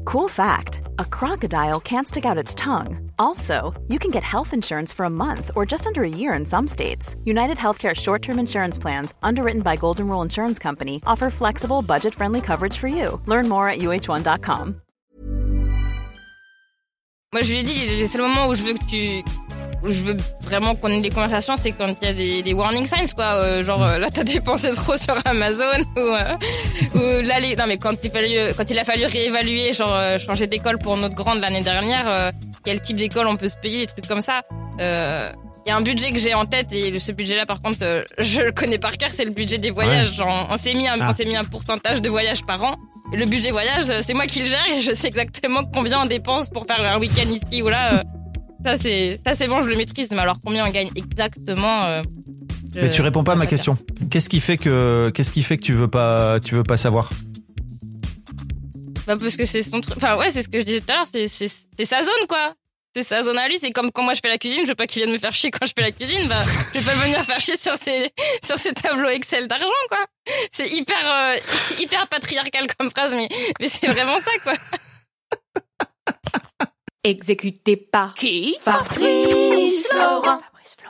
Cool fact, a crocodile can't stick out its tongue. Also, you can get health insurance for a month or just under a year in some states. United Healthcare short-term insurance plans, underwritten by Golden Rule Insurance Company, offer flexible, budget-friendly coverage for you. Learn more at uh1.com. Moi, je lui ai dit, les seuls moments où je veux vraiment qu'on ait des conversations, c'est quand il y a des warning signs, quoi. Là, t'as dépensé trop sur Amazon, ou là, non, mais quand il a fallu réévaluer, changer d'école pour notre grande l'année dernière, quel type d'école on peut se payer, des trucs comme ça. Il y a un budget que j'ai en tête, et ce budget-là, par contre, je le connais par cœur, c'est le budget des voyages. Ouais. On s'est mis un pourcentage de voyages par an. Et le budget voyage, c'est moi qui le gère, et je sais exactement combien on dépense pour faire un week-end ici ou là. Ça c'est bon, je le maîtrise. Mais alors, combien on gagne exactement Mais tu réponds pas à ma question. Qu'est-ce qui fait que tu veux pas savoir? Bah, parce que c'est son truc. Enfin, ouais, c'est ce que je disais tout à l'heure, c'est sa zone, quoi. C'est sa zone à lui. C'est comme quand moi je fais la cuisine, je veux pas qu'il vienne me faire chier quand je fais la cuisine. Bah, je vais pas venir faire chier sur ces tableaux Excel d'argent, quoi. C'est hyper patriarcal comme phrase, mais c'est vraiment ça, quoi. Exécuté par qui? Fabrice Florent.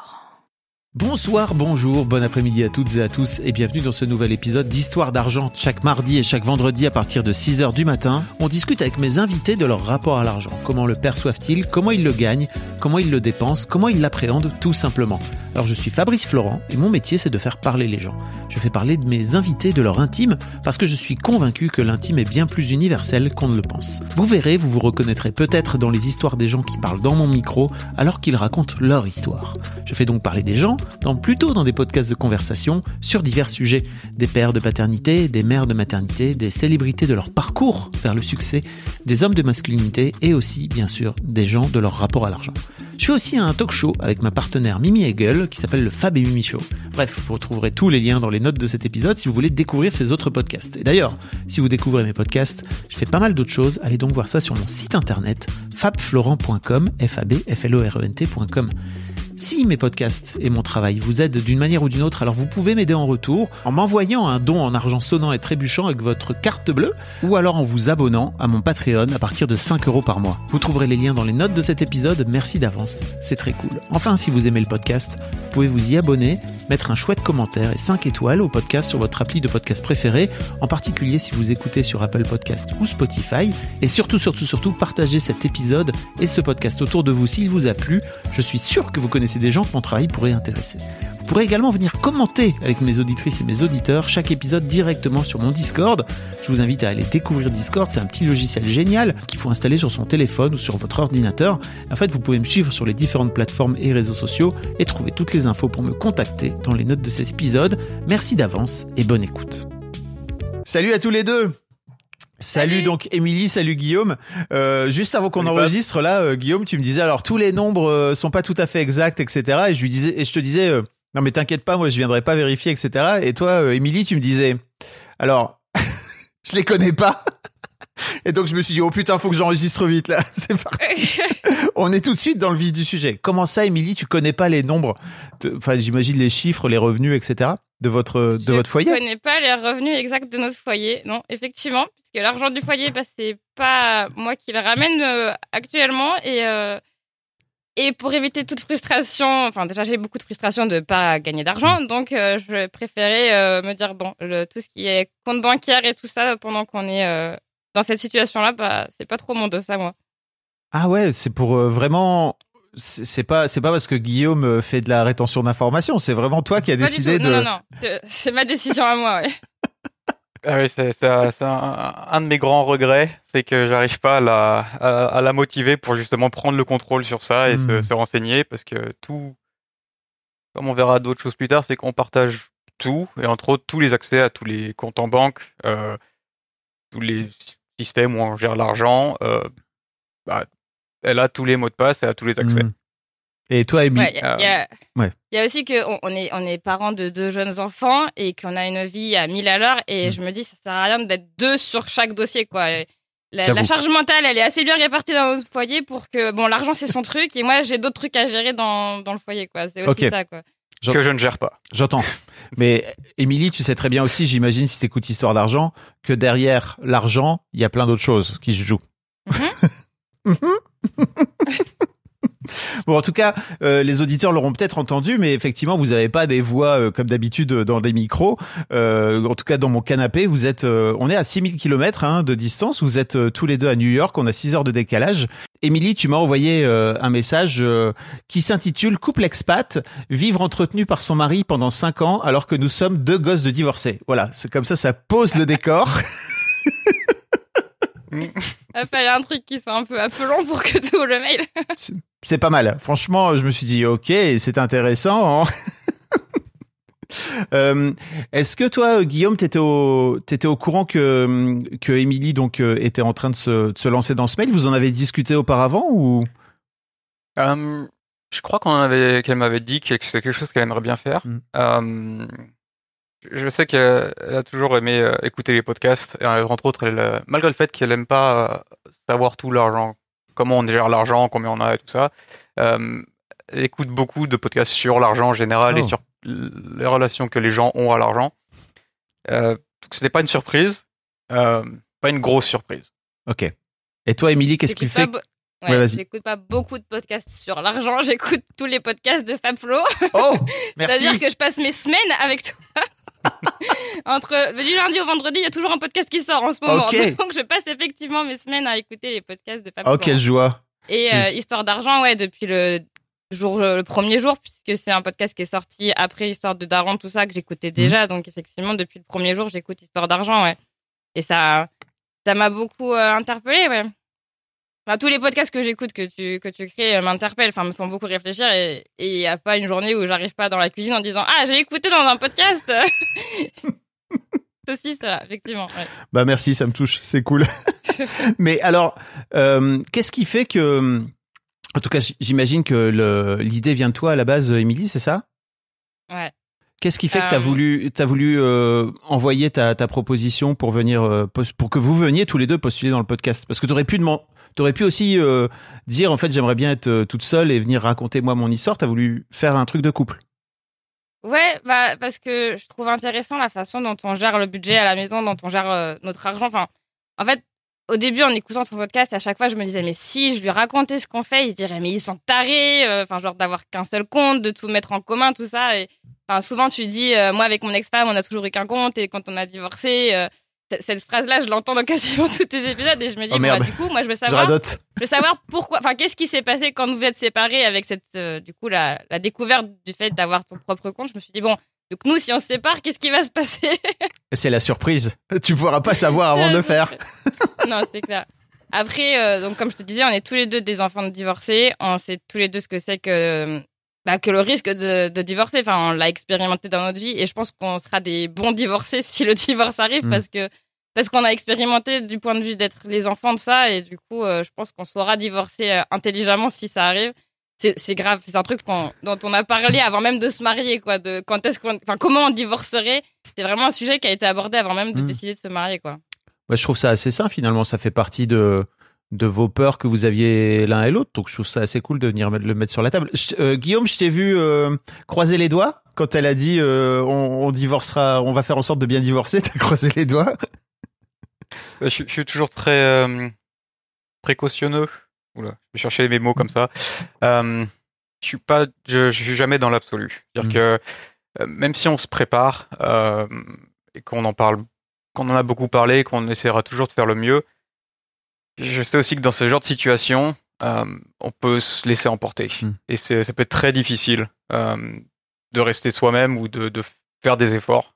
Bonsoir, bonjour, bon après-midi à toutes et à tous et bienvenue dans ce nouvel épisode d'Histoire d'argent. Chaque mardi et chaque vendredi à partir de 6h du matin, on discute avec mes invités de leur rapport à l'argent. Comment le perçoivent-ils? Comment ils le gagnent? Comment ils le dépensent? Comment ils l'appréhendent tout simplement? Alors je suis Fabrice Florent et mon métier c'est de faire parler les gens. Je fais parler de mes invités de leur intime parce que je suis convaincu que l'intime est bien plus universel qu'on ne le pense. Vous verrez, vous vous reconnaîtrez peut-être dans les histoires des gens qui parlent dans mon micro alors qu'ils racontent leur histoire. Je fais donc parler des gens plutôt dans des podcasts de conversation sur divers sujets, des pères de paternité, des mères de maternité, des célébrités de leur parcours vers le succès, des hommes de masculinité et aussi, bien sûr, des gens de leur rapport à l'argent. Je fais aussi un talk show avec ma partenaire Mimi Hegel qui s'appelle le Fab et Mimi Show. Bref, vous retrouverez tous les liens dans les notes de cet épisode si vous voulez découvrir ces autres podcasts. Et d'ailleurs, si vous découvrez mes podcasts, je fais pas mal d'autres choses, allez donc voir ça sur mon site internet fabflorent.com, fabflorent.com. Si mes podcasts et mon travail vous aident d'une manière ou d'une autre, alors vous pouvez m'aider en retour en m'envoyant un don en argent sonnant et trébuchant avec votre carte bleue ou alors en vous abonnant à mon Patreon à partir de 5€ par mois. Vous trouverez les liens dans les notes de cet épisode, merci d'avance, c'est très cool. Enfin, si vous aimez le podcast, vous pouvez vous y abonner, mettre un chouette commentaire et 5 étoiles au podcast sur votre appli de podcast préféré, en particulier si vous écoutez sur Apple Podcast ou Spotify, et surtout, partagez cet épisode et ce podcast autour de vous s'il vous a plu. Je suis sûr que vous connaissez des gens que mon travail pourrait intéresser. Vous pourrez également venir commenter avec mes auditrices et mes auditeurs chaque épisode directement sur mon Discord. Je vous invite à aller découvrir Discord, c'est un petit logiciel génial qu'il faut installer sur son téléphone ou sur votre ordinateur. En fait, vous pouvez me suivre sur les différentes plateformes et réseaux sociaux et trouver toutes les infos pour me contacter dans les notes de cet épisode. Merci d'avance et bonne écoute. Salut à tous les deux. Salut donc Émilie, salut Guillaume. Juste avant qu'on enregistre là, Guillaume, tu me disais alors tous les nombres sont pas tout à fait exacts, etc. Et je te disais non mais t'inquiète pas, moi je viendrai pas vérifier, etc. Et toi, Émilie, tu me disais alors je les connais pas. Et donc je me suis dit oh putain, faut que j'enregistre vite là. C'est parti. On est tout de suite dans le vif du sujet. Comment ça, Émilie, tu connais pas les nombres? Enfin, j'imagine les chiffres, les revenus, etc. de votre foyer. Je connais pas les revenus exacts de notre foyer, non, effectivement, puisque l'argent du foyer, c'est pas moi qui le ramène actuellement, et pour éviter toute frustration, enfin déjà j'ai beaucoup de frustration de pas gagner d'argent, donc je préférais me dire bon, tout ce qui est compte bancaire et tout ça pendant qu'on est dans cette situation-là, c'est pas trop mon dos ça, moi. Ah ouais, c'est pour vraiment. C'est pas parce que Guillaume fait de la rétention d'informations, c'est vraiment toi qui as décidé de. Non, c'est ma décision à moi, ouais. Ah oui, c'est un de mes grands regrets, c'est que j'arrive pas à la motiver pour justement prendre le contrôle sur ça et se renseigner, parce que tout, comme on verra d'autres choses plus tard, c'est qu'on partage tout, et entre autres tous les accès à tous les comptes en banque, tous les systèmes où on gère l'argent, elle a tous les mots de passe, elle a tous les accès. Et toi, Émilie? Il y a aussi qu'on est parents de 2 jeunes enfants et qu'on a une vie à 1000 à l'heure, et je me dis ça sert à rien d'être 2 sur chaque dossier, quoi. La charge mentale, elle est assez bien répartie dans notre foyer pour que, bon, l'argent c'est son truc et moi j'ai d'autres trucs à gérer dans le foyer, quoi. C'est aussi ça, quoi. Que je ne gère pas. J'entends. Mais Émilie, tu sais très bien aussi, j'imagine, si t'écoutes Histoire d'argent, que derrière l'argent, il y a plein d'autres choses qui se jouent. Bon, en tout cas, les auditeurs l'auront peut-être entendu, mais effectivement, vous n'avez pas des voix comme d'habitude dans les micros. En tout cas, dans mon canapé, on est à 6000 km de distance. Vous êtes tous les deux à New York. On a 6 heures de décalage. Émilie, tu m'as envoyé un message qui s'intitule « Couple expat, vivre entretenu par son mari pendant 5 ans alors que nous sommes 2 gosses de divorcés ». Voilà, c'est comme ça pose le décor. Il fallait un truc qui soit un peu appelant pour que tu ouvres le mail. C'est pas mal. Franchement, je me suis dit, ok, c'est intéressant. Est-ce que toi, Guillaume, t'étais au courant que Émilie donc était en train de se lancer dans ce mail? Vous en avez discuté auparavant ou? Je crois qu'elle m'avait dit que c'est quelque chose qu'elle aimerait bien faire. Je sais qu'elle a toujours aimé écouter les podcasts, et entre autres, malgré le fait qu'elle aime pas savoir tout l'argent, comment on gère l'argent, combien on a et tout ça, elle écoute beaucoup de podcasts sur l'argent en général et sur les relations que les gens ont à l'argent. Donc c'était pas une surprise, pas une grosse surprise. Ok. Et toi, Émilie, qu'est-ce qui fait Ouais, vas-y. J'écoute pas beaucoup de podcasts sur l'argent, j'écoute tous les podcasts de Fabflo. Oh, merci. C'est-à-dire que je passe mes semaines avec toi. Du lundi au vendredi, il y a toujours un podcast qui sort en ce moment. Okay. Donc je passe effectivement mes semaines à écouter les podcasts de Fabflo. Oh, quelle joie. Et Histoire d'argent, ouais, depuis le premier jour, puisque c'est un podcast qui est sorti après Histoire de Daron, tout ça, que j'écoutais déjà. Donc effectivement, depuis le premier jour, j'écoute Histoire d'argent, ouais. Et ça m'a beaucoup interpellée, ouais. Enfin, tous les podcasts que j'écoute, que tu crées, m'interpellent, enfin, me font beaucoup réfléchir, et il y a pas une journée où j'arrive pas dans la cuisine en disant, ah, j'ai écouté dans un podcast. Ceci, ça, effectivement, ouais. Bah, merci, ça me touche, c'est cool. Mais alors, qu'est-ce qui fait que, en tout cas, j'imagine que l'idée vient de toi à la base, Émilie, c'est ça? Ouais. Qu'est-ce qui fait que t'as voulu envoyer ta proposition pour venir, pour que vous veniez tous les deux postuler dans le podcast? Parce que t'aurais pu aussi dire, en fait, j'aimerais bien être toute seule et venir raconter moi mon histoire. T'as voulu faire un truc de couple. Ouais, bah, parce que je trouve intéressant la façon dont on gère le budget à la maison, dont on gère notre argent. Enfin, en fait, au début, en écoutant son podcast, à chaque fois, je me disais, mais si je lui racontais ce qu'on fait, il se dirait, mais ils sont tarés, enfin, genre d'avoir qu'un seul compte, de tout mettre en commun, tout ça. Et enfin, souvent, tu dis, moi, avec mon ex-femme, on a toujours eu qu'un compte, et quand on a divorcé, cette phrase-là, je l'entends dans quasiment tous tes épisodes, et je me dis, bah, du coup, moi, je veux savoir pourquoi, enfin, qu'est-ce qui s'est passé quand vous êtes séparés avec cette, du coup, la découverte du fait d'avoir ton propre compte. Je me suis dit, bon, donc nous, si on se sépare, qu'est-ce qui va se passer? C'est la surprise. Tu pourras pas savoir avant de le faire. Non, c'est clair. Après, donc comme je te disais, on est tous les deux des enfants de divorcés. On sait tous les deux ce que c'est que le risque de divorcer. Enfin, on l'a expérimenté dans notre vie, et je pense qu'on sera des bons divorcés si le divorce arrive, parce qu'on a expérimenté du point de vue d'être les enfants de ça, et du coup, je pense qu'on saura divorcer intelligemment si ça arrive. C'est grave, c'est un truc dont on a parlé avant même de se marier, quoi, de comment on divorcerait. C'est vraiment un sujet qui a été abordé avant même de décider de se marier, quoi. Ouais, je trouve ça assez sain, finalement. Ça fait partie de vos peurs que vous aviez l'un et l'autre. Donc, je trouve ça assez cool de venir le mettre sur la table. Guillaume, je t'ai vu croiser les doigts quand elle a dit on divorcera, on va faire en sorte de bien divorcer. T'as croisé les doigts? Je suis toujours très précautionneux. Oula, je vais chercher mes mots comme ça. Je suis jamais dans l'absolu. C'est-à-dire que même si on se prépare et qu'on en parle, qu'on en a beaucoup parlé, qu'on essaiera toujours de faire le mieux, je sais aussi que dans ce genre de situation, on peut se laisser emporter. Et ça peut être très difficile de rester soi-même ou de faire des efforts.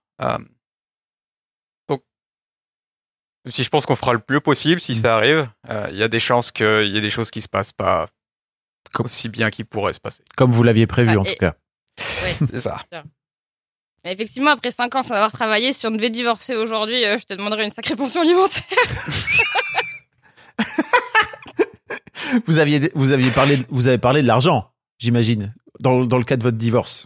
Donc, si je pense qu'on fera le plus possible, si ça arrive, il y a des chances qu'il y ait des choses qui se passent pas aussi bien qu'ils pourraient se passer. Comme vous l'aviez prévu, en tout cas. Ouais, c'est ça. Mais effectivement, après 5 ans sans avoir travaillé, si on devait divorcer aujourd'hui, je te demanderais une sacrée pension alimentaire. Vous avez parlé de l'argent, j'imagine, dans le cas de votre divorce.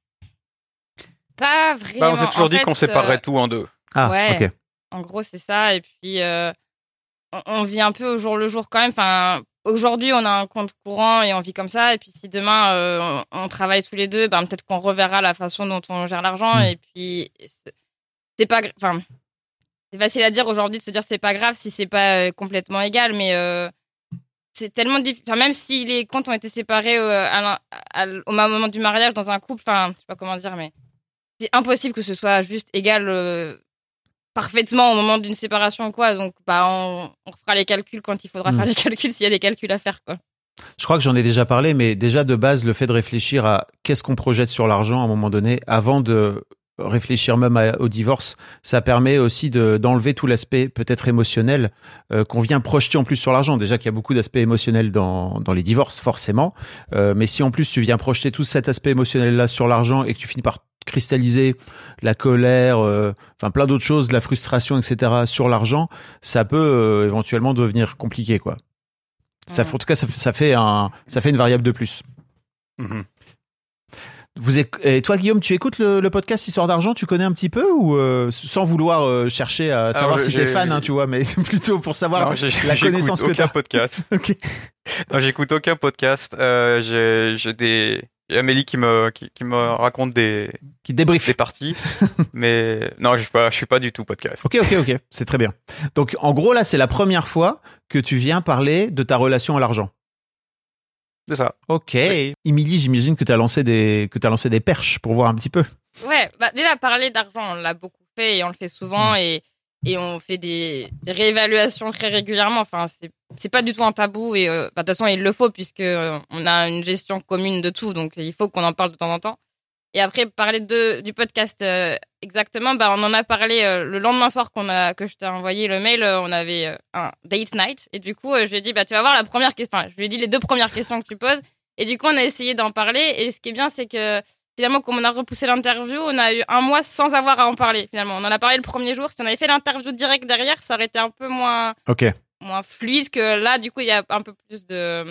Pas vraiment. On s'est toujours dit qu'on séparerait tout en deux. Ah, ouais, ok. En gros, c'est ça. Et puis, on vit un peu au jour le jour quand même. Enfin, aujourd'hui, on a un compte courant et on vit comme ça. Et puis, si demain, on travaille tous les deux, peut-être qu'on reverra la façon dont on gère l'argent. Et puis, c'est pas... Enfin, c'est facile à dire aujourd'hui de se dire c'est pas grave si c'est pas complètement égal. Mais c'est tellement difficile. Enfin, même si les comptes ont été séparés au moment du mariage dans un couple, enfin, je sais pas comment dire, mais c'est impossible que ce soit juste égal parfaitement au moment d'une séparation ou quoi. Donc, on refera les calculs quand il faudra faire les calculs s'il y a des calculs à faire, quoi. Je crois que j'en ai déjà parlé, mais déjà de base, le fait de réfléchir à qu'est-ce qu'on projette sur l'argent à un moment donné, avant de réfléchir même au divorce, ça permet aussi d'enlever tout l'aspect peut-être émotionnel qu'on vient projeter en plus sur l'argent. Déjà qu'il y a beaucoup d'aspects émotionnels dans les divorces, forcément. Mais si en plus tu viens projeter tout cet aspect émotionnel-là sur l'argent et que tu finis par cristalliser la colère, plein d'autres choses, la frustration, etc. sur l'argent, ça peut éventuellement devenir compliqué, quoi. Ça, en tout cas, ça fait une variable de plus. Mm-hmm. Et toi, Guillaume, tu écoutes le podcast Histoire d'argent, tu connais un petit peu ou sans vouloir chercher à savoir si t'es fan, tu vois, mais c'est plutôt pour savoir la connaissance que t'as. Podcast. Okay. Non, j'écoute aucun podcast. J'ai Amélie qui me raconte des parties, mais non, je suis pas du tout podcast. Ok, c'est très bien. Donc, en gros, là, c'est la première fois que tu viens parler de ta relation à l'argent. C'est ça. Ok. Oui. Émilie, j'imagine que tu as lancé des perches pour voir un petit peu. Ouais, déjà parler d'argent, on l'a beaucoup fait et on le fait souvent et on fait des réévaluations très régulièrement. Enfin, c'est pas du tout un tabou et de toute façon il le faut puisque on a une gestion commune de tout, donc il faut qu'on en parle de temps en temps. Et après parler du podcast exactement, on en a parlé le lendemain soir que je t'ai envoyé le mail. On avait un date night et du coup je lui ai dit tu vas voir la première question. Enfin, je lui ai dit les 2 premières questions que tu poses et du coup on a essayé d'en parler. Et ce qui est bien, c'est que finalement, comme on a repoussé l'interview, on a eu 1 mois sans avoir à en parler. Finalement, on en a parlé le premier jour. Si on avait fait l'interview direct derrière, ça aurait été un peu moins fluide que là. Du coup, il y a un peu plus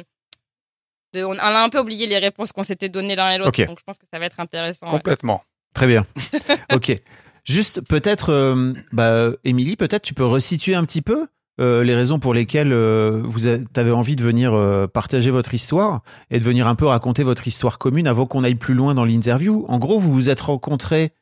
on a un peu oublié les réponses qu'on s'était données l'un et l'autre. Okay. Donc, je pense que ça va être intéressant. Complètement. Ouais. Très bien. Ok. Juste, peut-être, Émilie, peut-être tu peux resituer un petit peu les raisons pour lesquelles vous avez envie de venir partager votre histoire et de venir un peu raconter votre histoire commune avant qu'on aille plus loin dans l'interview. En gros, vous vous êtes rencontrés,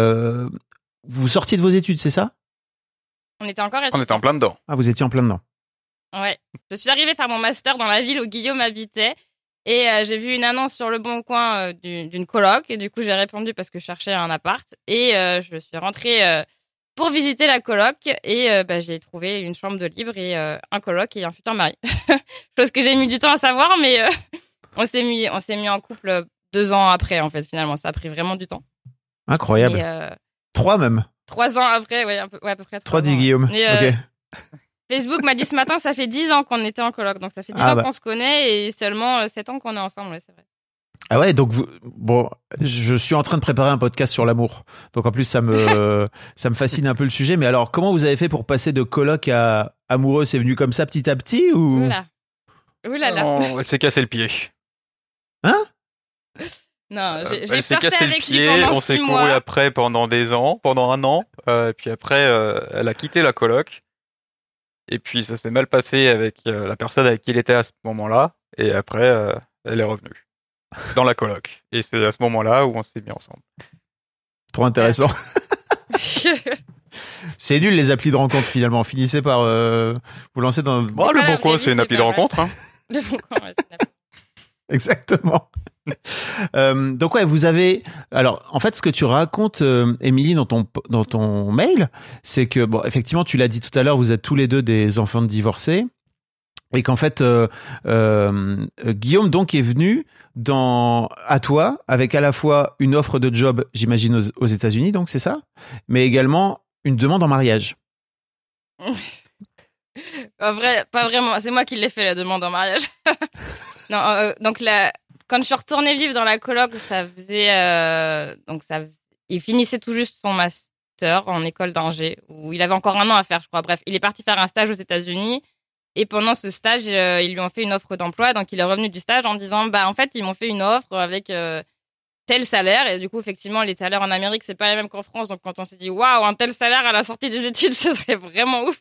vous sortiez de vos études, c'est ça ? On était encore étudiants. On était en plein dedans. Ah, vous étiez en plein dedans. Ouais. Je suis arrivée faire mon master dans la ville où Guillaume habitait et j'ai vu une annonce sur Le Bon Coin d'une coloc et du coup j'ai répondu parce que je cherchais un appart et je suis rentrée pour visiter la coloc et j'ai trouvé une chambre de libre et un coloc et un futur mari. Chose que j'ai mis du temps à savoir, mais on s'est mis en couple 2 ans après, en fait, finalement. Ça a pris vraiment du temps. Incroyable. 3 même. 3 ans après, ouais, à peu près 3 dit Guillaume. Et, Facebook m'a dit ce matin, ça fait 10 ans qu'on était en coloc. Donc ça fait 10 ans qu'on se connaît et seulement 7 ans qu'on est ensemble, ouais, c'est vrai. Ah ouais, donc je suis en train de préparer un podcast sur l'amour. Donc en plus ça me fascine un peu le sujet. Mais alors, comment vous avez fait pour passer de coloc à amoureux ? C'est venu comme ça petit à petit ou ? Oulala. Elle s'est cassé le pied. Hein ? Non, j'ai elle s'est flirté cassé avec le pied. lui pendant on 6 s'est mois. couru après pendant un an. Puis après, elle a quitté la coloc. Et puis ça s'est mal passé avec la personne avec qui il était à ce moment-là. Et après, elle est revenue dans la coloc. Et c'est à ce moment-là où on s'est mis ensemble. Trop intéressant. C'est nul les applis de rencontre finalement. Finissez par vous lancer dans. Le Bon Coin, c'est une appli de rencontre. Hein. Le Bon Coin, ouais, c'est une appli. Exactement. Donc ouais, vous avez. Alors, en fait, ce que tu racontes, Émilie, dans ton mail, c'est que effectivement, tu l'as dit tout à l'heure, vous êtes tous les 2 des enfants de divorcés, et qu'en fait, Guillaume donc est venu à toi avec à la fois une offre de job, j'imagine aux États-Unis, donc c'est ça, mais également une demande en mariage. Pas vraiment. C'est moi qui l'ai fait la demande en mariage. Non, donc quand je suis retournée vivre dans la coloc, il finissait tout juste son master en école d'ingé, où il avait encore 1 an à faire, je crois. Bref, il est parti faire un stage aux États-Unis et pendant ce stage, ils lui ont fait une offre d'emploi. Donc il est revenu du stage en disant, en fait, ils m'ont fait une offre avec tel salaire. Et du coup, effectivement, les salaires en Amérique, c'est pas les mêmes qu'en France. Donc quand on s'est dit, waouh, un tel salaire à la sortie des études, ce serait vraiment ouf.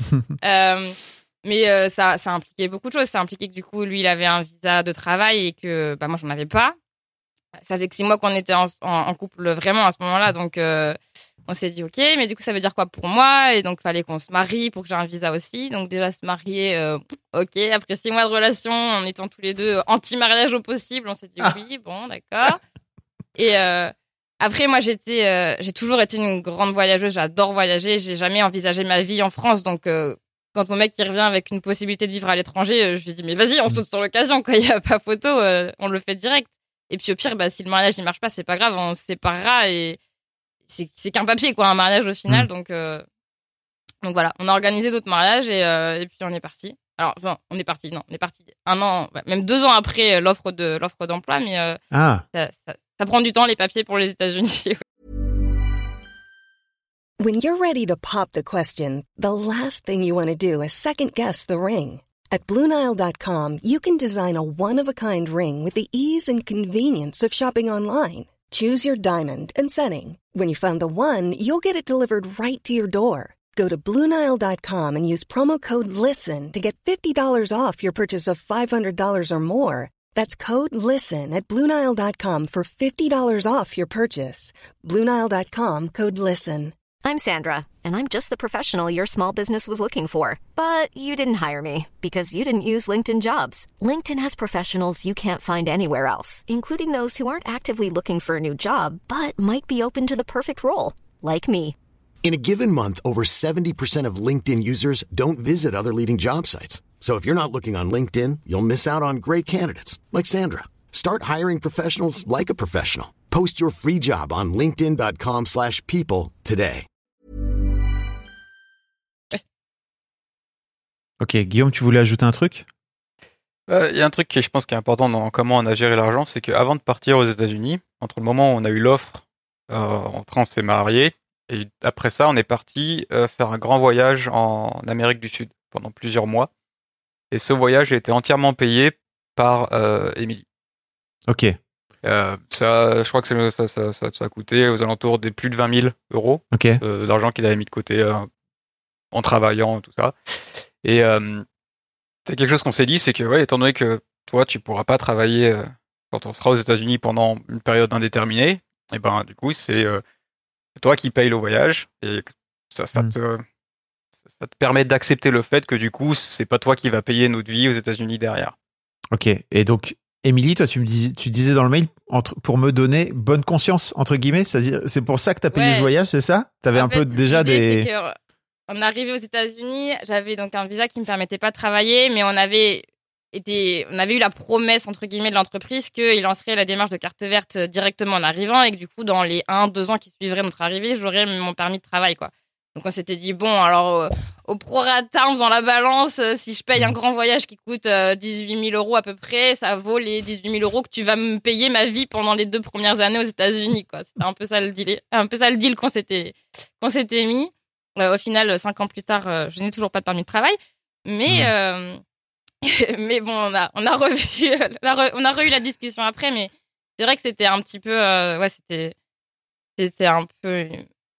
Mais ça impliquait beaucoup de choses. Ça impliquait que du coup, lui, il avait un visa de travail et que moi, j'en avais pas. Ça fait que 6 mois qu'on était en couple vraiment à ce moment-là. Donc On s'est dit, OK, mais du coup, ça veut dire quoi pour moi? Et donc, fallait qu'on se marie pour que j'ai un visa aussi. Donc, déjà, se marier, OK. Après 6 mois de relation, en étant tous les deux anti-mariage au possible, on s'est dit, oui, bon, d'accord. Et après, moi, j'ai toujours été une grande voyageuse. J'adore voyager. J'ai jamais envisagé ma vie en France. Donc, quand mon mec il revient avec une possibilité de vivre à l'étranger, je lui dis, mais vas-y, on saute sur l'occasion. Quand il n'y a pas photo, on le fait direct. Et puis, au pire, si le mariage ne marche pas, c'est pas grave. On se séparera et c'est qu'un papier, quoi, un mariage au final. Donc voilà, on a organisé d'autres mariages et puis on est parti. Alors, non, on est parti 1 an, même 2 ans après l'offre d'emploi, mais ça prend du temps, les papiers pour les États-Unis. When you're ready to pop the question, the last thing you want to do is second-guess the ring. At BlueNile.com, you can design a one-of-a-kind ring with the ease and convenience of shopping online. Choose your diamond and setting. When you find the one, you'll get it delivered right to your door. Go to BlueNile.com and use promo code LISTEN to get $50 off your purchase of $500 or more. That's code LISTEN at BlueNile.com for $50 off your purchase. BlueNile.com, code LISTEN. I'm Sandra, and I'm just the professional your small business was looking for. But you didn't hire me because you didn't use LinkedIn Jobs. LinkedIn has professionals you can't find anywhere else, including those who aren't actively looking for a new job, but might be open to the perfect role, like me. In a given month, over 70% of LinkedIn users don't visit other leading job sites. So if you're not looking on LinkedIn, you'll miss out on great candidates like Sandra. Start hiring professionals like a professional. Post your free job on linkedin.com/people today. Ok, Guillaume, tu voulais ajouter un truc? Il y a un truc qui, je pense, qui est important dans comment on a géré l'argent, c'est qu'avant de partir aux États-Unis, entre le moment où on a eu l'offre, après on s'est marié, et après ça, on est parti faire un grand voyage en Amérique du Sud pendant plusieurs mois. Et ce voyage a été entièrement payé par Émilie. Ok. Je crois que ça a coûté aux alentours des plus de 20 000 euros d'argent qu'il avait mis de côté en travaillant, tout ça. Et c'est quelque chose qu'on s'est dit, c'est que étant donné que toi tu pourras pas travailler quand on sera aux États-Unis pendant une période indéterminée, et ben du coup c'est toi qui payes le voyage et ça te permet d'accepter le fait que du coup c'est pas toi qui vas payer notre vie aux États-Unis derrière. Ok. Et donc Émilie, toi tu disais dans le mail pour me donner bonne conscience entre guillemets, c'est-à-dire c'est pour ça que t'as payé ce voyage, c'est ça? T'avais peu déjà des. On est arrivé aux États-Unis, j'avais donc un visa qui me permettait pas de travailler, mais on avait eu la promesse, entre guillemets, de l'entreprise qu'il lancerait la démarche de carte verte directement en arrivant et que du coup, dans les 1-2 ans qui suivraient notre arrivée, j'aurais mon permis de travail, quoi. Donc on s'était dit, bon, alors au prorata, en faisant la balance, si je paye un grand voyage qui coûte 18 000 euros à peu près, ça vaut les 18 000 euros que tu vas me payer ma vie pendant les 2 premières années aux États-Unis, quoi. C'était un peu ça le deal qu'on s'était mis. Au final, 5 ans plus tard, je n'ai toujours pas de permis de travail, mais mais bon, on a revu la discussion après, mais c'est vrai que c'était un petit peu, c'était un peu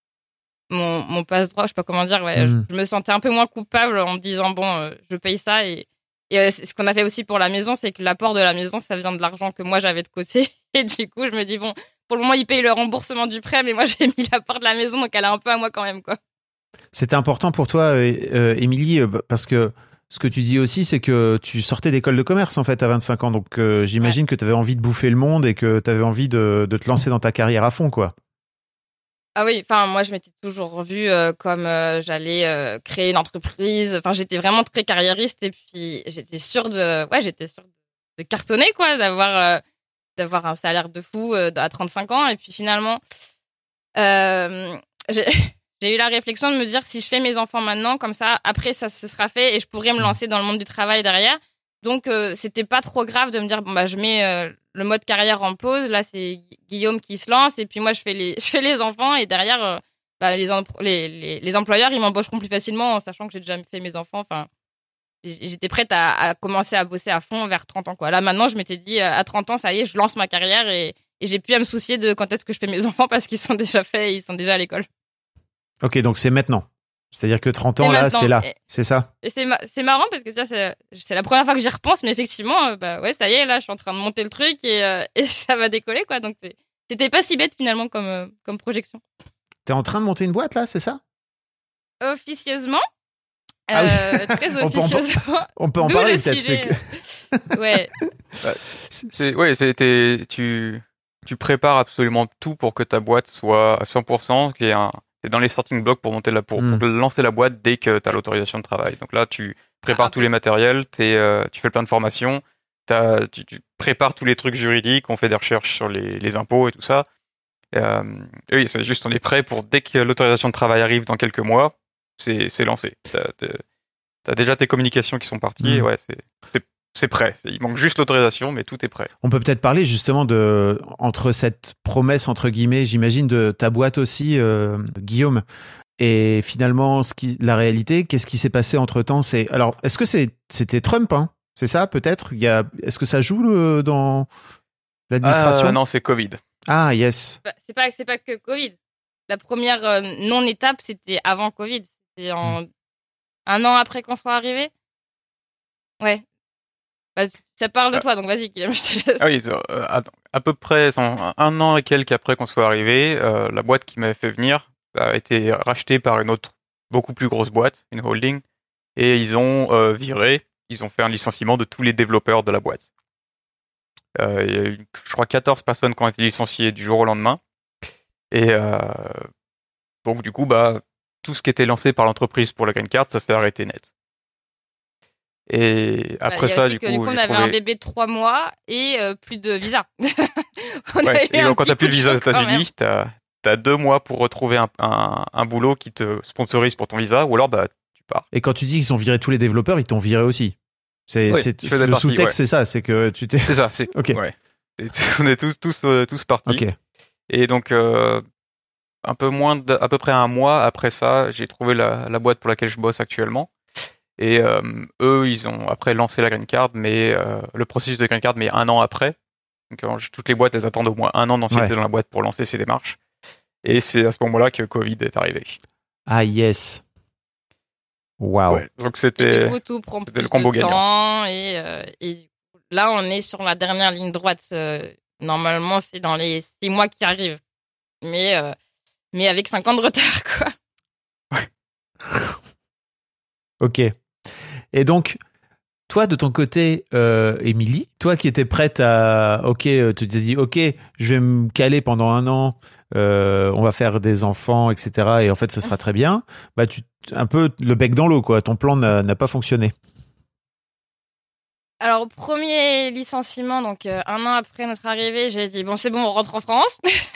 mon passe-droit, je sais pas comment dire, je me sentais un peu moins coupable en me disant bon, je paye ça et ce qu'on a fait aussi pour la maison, c'est que l'apport de la maison, ça vient de l'argent que moi j'avais de côté et du coup, je me dis bon, pour le moment, ils payent le remboursement du prêt, mais moi j'ai mis l'apport de la maison, donc elle est un peu à moi quand même, quoi. C'était important pour toi, Émilie, parce que ce que tu dis aussi, c'est que tu sortais d'école de commerce en fait à 25 ans. Donc j'imagine que tu avais envie de bouffer le monde et que tu avais envie de te lancer dans ta carrière à fond, quoi. Ah oui, enfin moi je m'étais toujours vue comme j'allais créer une entreprise. Enfin j'étais vraiment très carriériste et puis j'étais sûre de cartonner, quoi, d'avoir un salaire de fou à 35 ans. Et puis finalement, j'ai eu la réflexion de me dire si je fais mes enfants maintenant, comme ça, après, ça se sera fait et je pourrais me lancer dans le monde du travail derrière. Donc, c'était pas trop grave de me dire, bon, bah, je mets le mode carrière en pause. Là, c'est Guillaume qui se lance et puis moi, je fais les enfants et derrière, les employeurs, ils m'embaucheront plus facilement en sachant que j'ai déjà fait mes enfants. Enfin, j'étais prête à commencer à bosser à fond vers 30 ans, quoi. Là, maintenant, je m'étais dit, à 30 ans, ça y est, je lance ma carrière et j'ai plus à me soucier de quand est-ce que je fais mes enfants parce qu'ils sont déjà faits, ils sont déjà à l'école. Ok, donc c'est maintenant. C'est-à-dire que 30 ans, là, c'est là. C'est ça. Et c'est marrant parce que ça, c'est la première fois que j'y repense, mais effectivement, ça y est, là, je suis en train de monter le truc et ça va décoller, quoi. Donc, c'était pas si bête finalement comme projection. T'es en train de monter une boîte, là, c'est ça? Officieusement. Ah oui. Très officieusement. On peut en D'où parler, le peut-être. sujet. Ouais. Tu prépares absolument tout pour que ta boîte soit à 100%, t'es dans les starting blocks pour monter pour lancer la boîte dès que t'as l'autorisation de travail. Donc là, tu prépares tous les matériels, tu fais plein de formations, tu prépares tous les trucs juridiques, on fait des recherches sur les impôts et tout ça. Oui, c'est juste, on est prêt pour dès que l'autorisation de travail arrive dans quelques mois, c'est lancé. T'as déjà tes communications qui sont parties, et ouais, c'est prêt. Il manque juste l'autorisation, mais tout est prêt. On peut peut-être parler justement entre cette promesse, entre guillemets, j'imagine, de ta boîte aussi, Guillaume, et finalement, la réalité, qu'est-ce qui s'est passé entre-temps? Alors, est-ce que c'était Trump, hein? C'est ça, peut-être? Est-ce que ça joue dans l'administration? Non, c'est Covid. Ah, yes. C'est pas que Covid. La première non-étape, c'était avant Covid. C'était un an après qu'on soit arrivé. Ouais. Bah, ça parle de toi, donc vas-y, Guillaume, je te laisse. Ah oui, à peu près un an et quelques après qu'on soit arrivé, la boîte qui m'avait fait venir a été rachetée par une autre, beaucoup plus grosse boîte, une holding, et ils ont ils ont fait un licenciement de tous les développeurs de la boîte. Il y a eu, je crois, 14 personnes qui ont été licenciées du jour au lendemain. Et donc du coup, tout ce qui était lancé par l'entreprise pour la green card, ça s'est arrêté net. Et après ça, du coup, on avait un bébé de 3 mois et plus de visa. Et donc, quand t'as plus de visa aux États-Unis, t'as 2 mois pour retrouver un boulot qui te sponsorise pour ton visa, ou alors tu pars. Et quand tu dis qu'ils ont viré tous les développeurs, ils t'ont viré aussi. Le sous-texte, c'est ça, c'est que tu t'es. C'est ça, c'est. Ok. Ouais. On est tous partis. Ok. Et donc, à peu près un mois après ça, j'ai trouvé la boîte pour laquelle je bosse actuellement. Et eux, ils ont après lancé la green card, mais le processus de green card, mais 1 an après. Donc toutes les boîtes, elles attendent au moins 1 an d'ancienneté dans la boîte pour lancer ces démarches. Et c'est à ce moment-là que Covid est arrivé. Ah yes. Waouh. Ouais, donc c'était tout prend plus le combo de temps gagnant. Et là, on est sur la dernière ligne droite. Normalement, c'est dans les 6 mois qui arrivent. Mais avec 5 ans de retard, quoi. Ouais. Ok. Et donc, toi, de ton côté, Émilie, toi qui étais prête tu t'es dit, ok, je vais me caler pendant 1 an, on va faire des enfants, etc. Et en fait, ce sera très bien. Un peu le bec dans l'eau, quoi. Ton plan n'a pas fonctionné. Alors, premier licenciement, donc 1 an après notre arrivée, j'ai dit, bon, c'est bon, on rentre en France.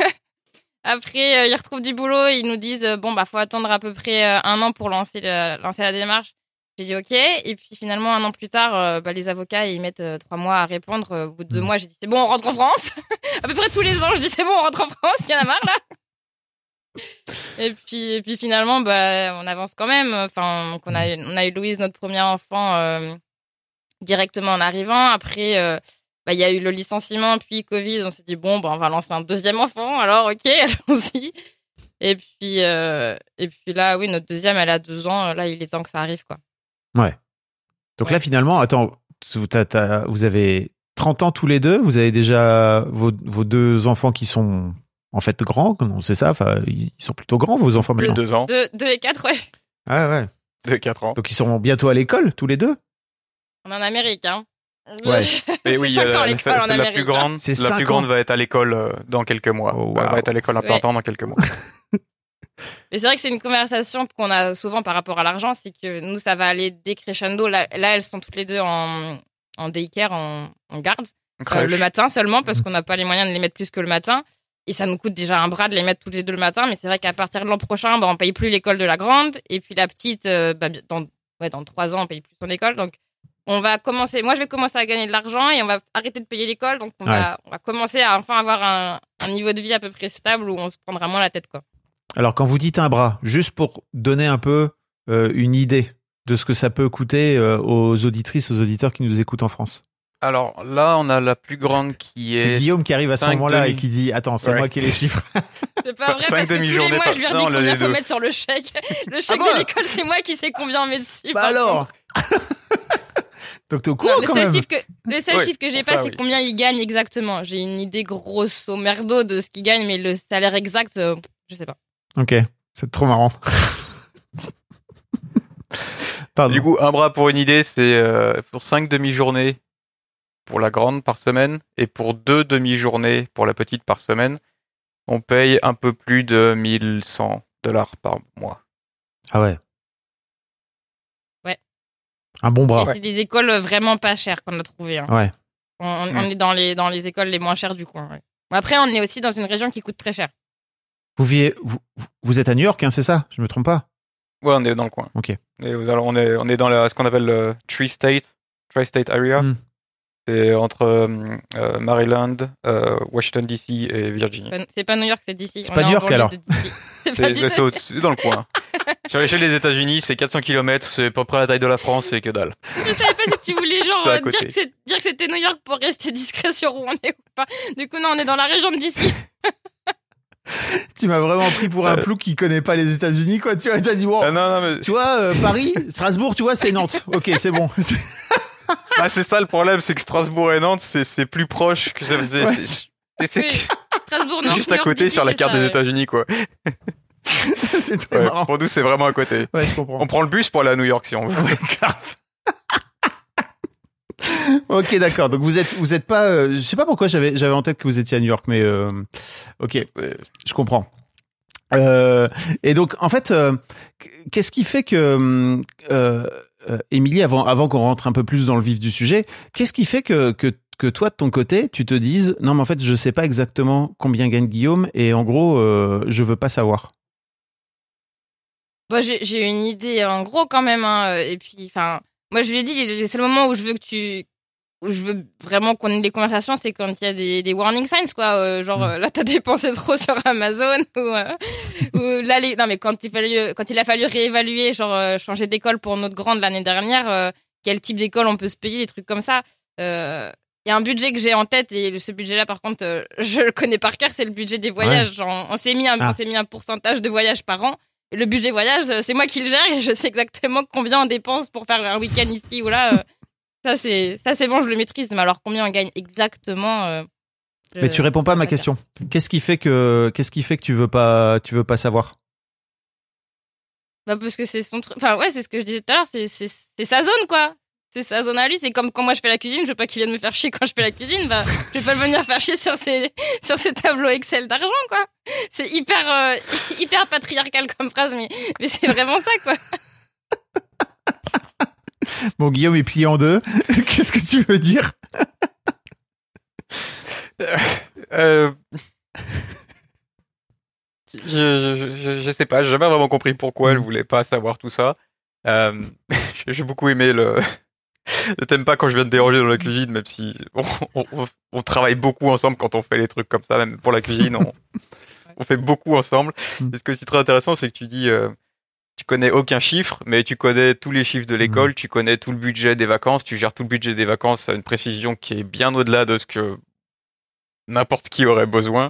Après, ils retrouvent du boulot, ils nous disent, faut attendre à peu près 1 an pour lancer la démarche. J'ai dit OK, et puis finalement 1 an plus tard, les avocats ils mettent 3 mois à répondre. Au bout de 2 mois, j'ai dit c'est bon, on rentre en France. À peu près tous les ans, je dis c'est bon, on rentre en France. Il y en a marre là. Et puis finalement, on avance quand même. Enfin, donc on a eu Louise, notre premier enfant, directement en arrivant. Après, il y a eu le licenciement, puis Covid. On s'est dit on va lancer un 2e enfant. Alors OK, allons-y. Et puis là, oui, notre deuxième, elle a 2 ans. Là, il est temps que ça arrive, quoi. Ouais. Donc là, finalement, attends, vous avez 30 ans tous les deux, vous avez déjà vos 2 enfants qui sont en fait grands, c'est ça? Enfin, ils sont plutôt grands, vos enfants maintenant. 2 ans. 2 et 4, ouais. Ah ouais. 2 et 4 ans. Donc ils sont bientôt à l'école, tous les deux? On est en Amérique, hein. Ouais. Et oui, la plus grande. La plus grande va être à l'école dans quelques mois. Oh, wow. Elle va être à l'école à plein temps dans quelques mois. Mais c'est vrai que c'est une conversation qu'on a souvent par rapport à l'argent, c'est que nous, ça va aller décrescendo. Là, elles sont toutes les deux en daycare, en garde, le matin seulement, parce qu'on n'a pas les moyens de les mettre plus que le matin. Et ça nous coûte déjà un bras de les mettre toutes les deux le matin. Mais c'est vrai qu'à partir de l'an prochain, on paye plus l'école de la grande. Et puis la petite, dans 3 ans, on paye plus son école. Donc, moi, je vais commencer à gagner de l'argent et on va arrêter de payer l'école. Donc, on va commencer à enfin avoir un niveau de vie à peu près stable où on se prendra moins la tête, quoi. Alors, quand vous dites un bras, juste pour donner un peu une idée de ce que ça peut coûter aux auditrices, aux auditeurs qui nous écoutent en France. Alors là, on a la plus grande qui est... C'est Guillaume qui arrive à ce moment-là et qui dit « Attends, c'est moi qui ai les chiffres. » C'est pas vrai parce que tous les mois, je lui redis combien faut mettre sur le chèque. Le chèque de l'école, c'est moi qui sais combien on met dessus. Alors Donc t'es au courant quand même. Le seul chiffre que j'ai pas, c'est combien il gagne exactement. J'ai une idée grosso merdo de ce qu'il gagne, mais le salaire exact, je sais pas. Ok, c'est trop marrant. Pardon. Du coup, un bras pour une idée, c'est pour 5 demi-journées pour la grande par semaine et pour 2 demi-journées pour la petite par semaine, on paye un peu plus de $1,100 par mois. Ah ouais. Ouais. Un bon bras. Et c'est des écoles vraiment pas chères qu'on a trouvées. Hein. Ouais. On est dans les écoles les moins chères du coin. Ouais. Après, on est aussi dans une région qui coûte très cher. Vous êtes à New York, hein, c'est ça? Je me trompe pas? Ouais, on est dans le coin. Ok. Et on est dans ce qu'on appelle le Tri-State Area. C'est entre Maryland, Washington DC et Virginie. C'est pas New York, c'est DC. C'est pas New York alors. C'est dans le coin. Sur l'échelle des États-Unis, c'est 400 km, c'est à peu près la taille de la France, c'est que dalle. Je savais pas si tu voulais dire que c'était New York pour rester discret sur où on est ou pas. Du coup, non, on est dans la région de DC. Tu m'as vraiment pris pour un plou qui connaît pas les États-Unis, quoi. Tu vois, t'as dit, wow. Non, mais... Tu vois, Paris, Strasbourg, tu vois, c'est Nantes. Ok, c'est bon. Ah, c'est ça le problème, c'est que Strasbourg et Nantes, c'est plus proche que ça faisait. Ouais. Strasbourg, Nantes, juste à côté sur la carte des États-Unis, quoi. C'est très marrant. Pour nous, c'est vraiment à côté. Ouais, je comprends. On prend le bus pour aller à New York si on veut. Ouais, grave. Ok, d'accord. Donc vous êtes pas. Je sais pas pourquoi j'avais en tête que vous étiez à New York, mais ok, je comprends. Et donc en fait, qu'est-ce qui fait que Émilie, avant qu'on rentre un peu plus dans le vif du sujet, qu'est-ce qui fait que toi de ton côté, tu te dises non mais en fait je sais pas exactement combien gagne Guillaume et en gros je veux pas savoir. Bah, j'ai une idée en gros quand même, hein. Et puis, enfin, moi je lui ai dit, c'est le moment où je veux vraiment qu'on ait des conversations, c'est quand il y a des warning signs, quoi. Là, t'as dépensé trop sur Amazon ou là, non, mais quand il a fallu réévaluer, changer d'école pour notre grande l'année dernière, quel type d'école on peut se payer, des trucs comme ça. Il y a un budget que j'ai en tête et ce budget-là, par contre, je le connais par cœur, c'est le budget des voyages. Ouais. Genre, on s'est mis un pourcentage de voyage par an. Et le budget voyage, c'est moi qui le gère et je sais exactement combien on dépense pour faire un week-end ici ou là. Ça c'est bon, je le maîtrise. Mais alors combien on gagne exactement Mais tu réponds pas à ma question. Qu'est-ce qui fait que tu veux pas savoir? Bah parce que c'est son truc. Enfin ouais, c'est ce que je disais tout à l'heure. C'est sa zone, quoi. C'est sa zone à lui. C'est comme quand moi je fais la cuisine. Je veux pas qu'il vienne me faire chier quand je fais la cuisine. Bah je vais pas le venir faire chier sur ses tableaux Excel d'argent, quoi. C'est hyper patriarcal comme phrase, mais c'est vraiment ça, quoi. Bon, Guillaume est plié en deux. Qu'est-ce que tu veux dire? Je sais pas, j'ai jamais vraiment compris pourquoi elle voulait pas savoir tout ça. J'ai beaucoup aimé ne t'aime pas quand je viens te déranger dans la cuisine, même si on travaille beaucoup ensemble quand on fait les trucs comme ça, même pour la cuisine, on fait beaucoup ensemble. Et ce qui est aussi très intéressant, c'est que tu dis, tu connais aucun chiffre, mais tu connais tous les chiffres de l'école, tu connais tout le budget des vacances, tu gères tout le budget des vacances à une précision qui est bien au-delà de ce que n'importe qui aurait besoin.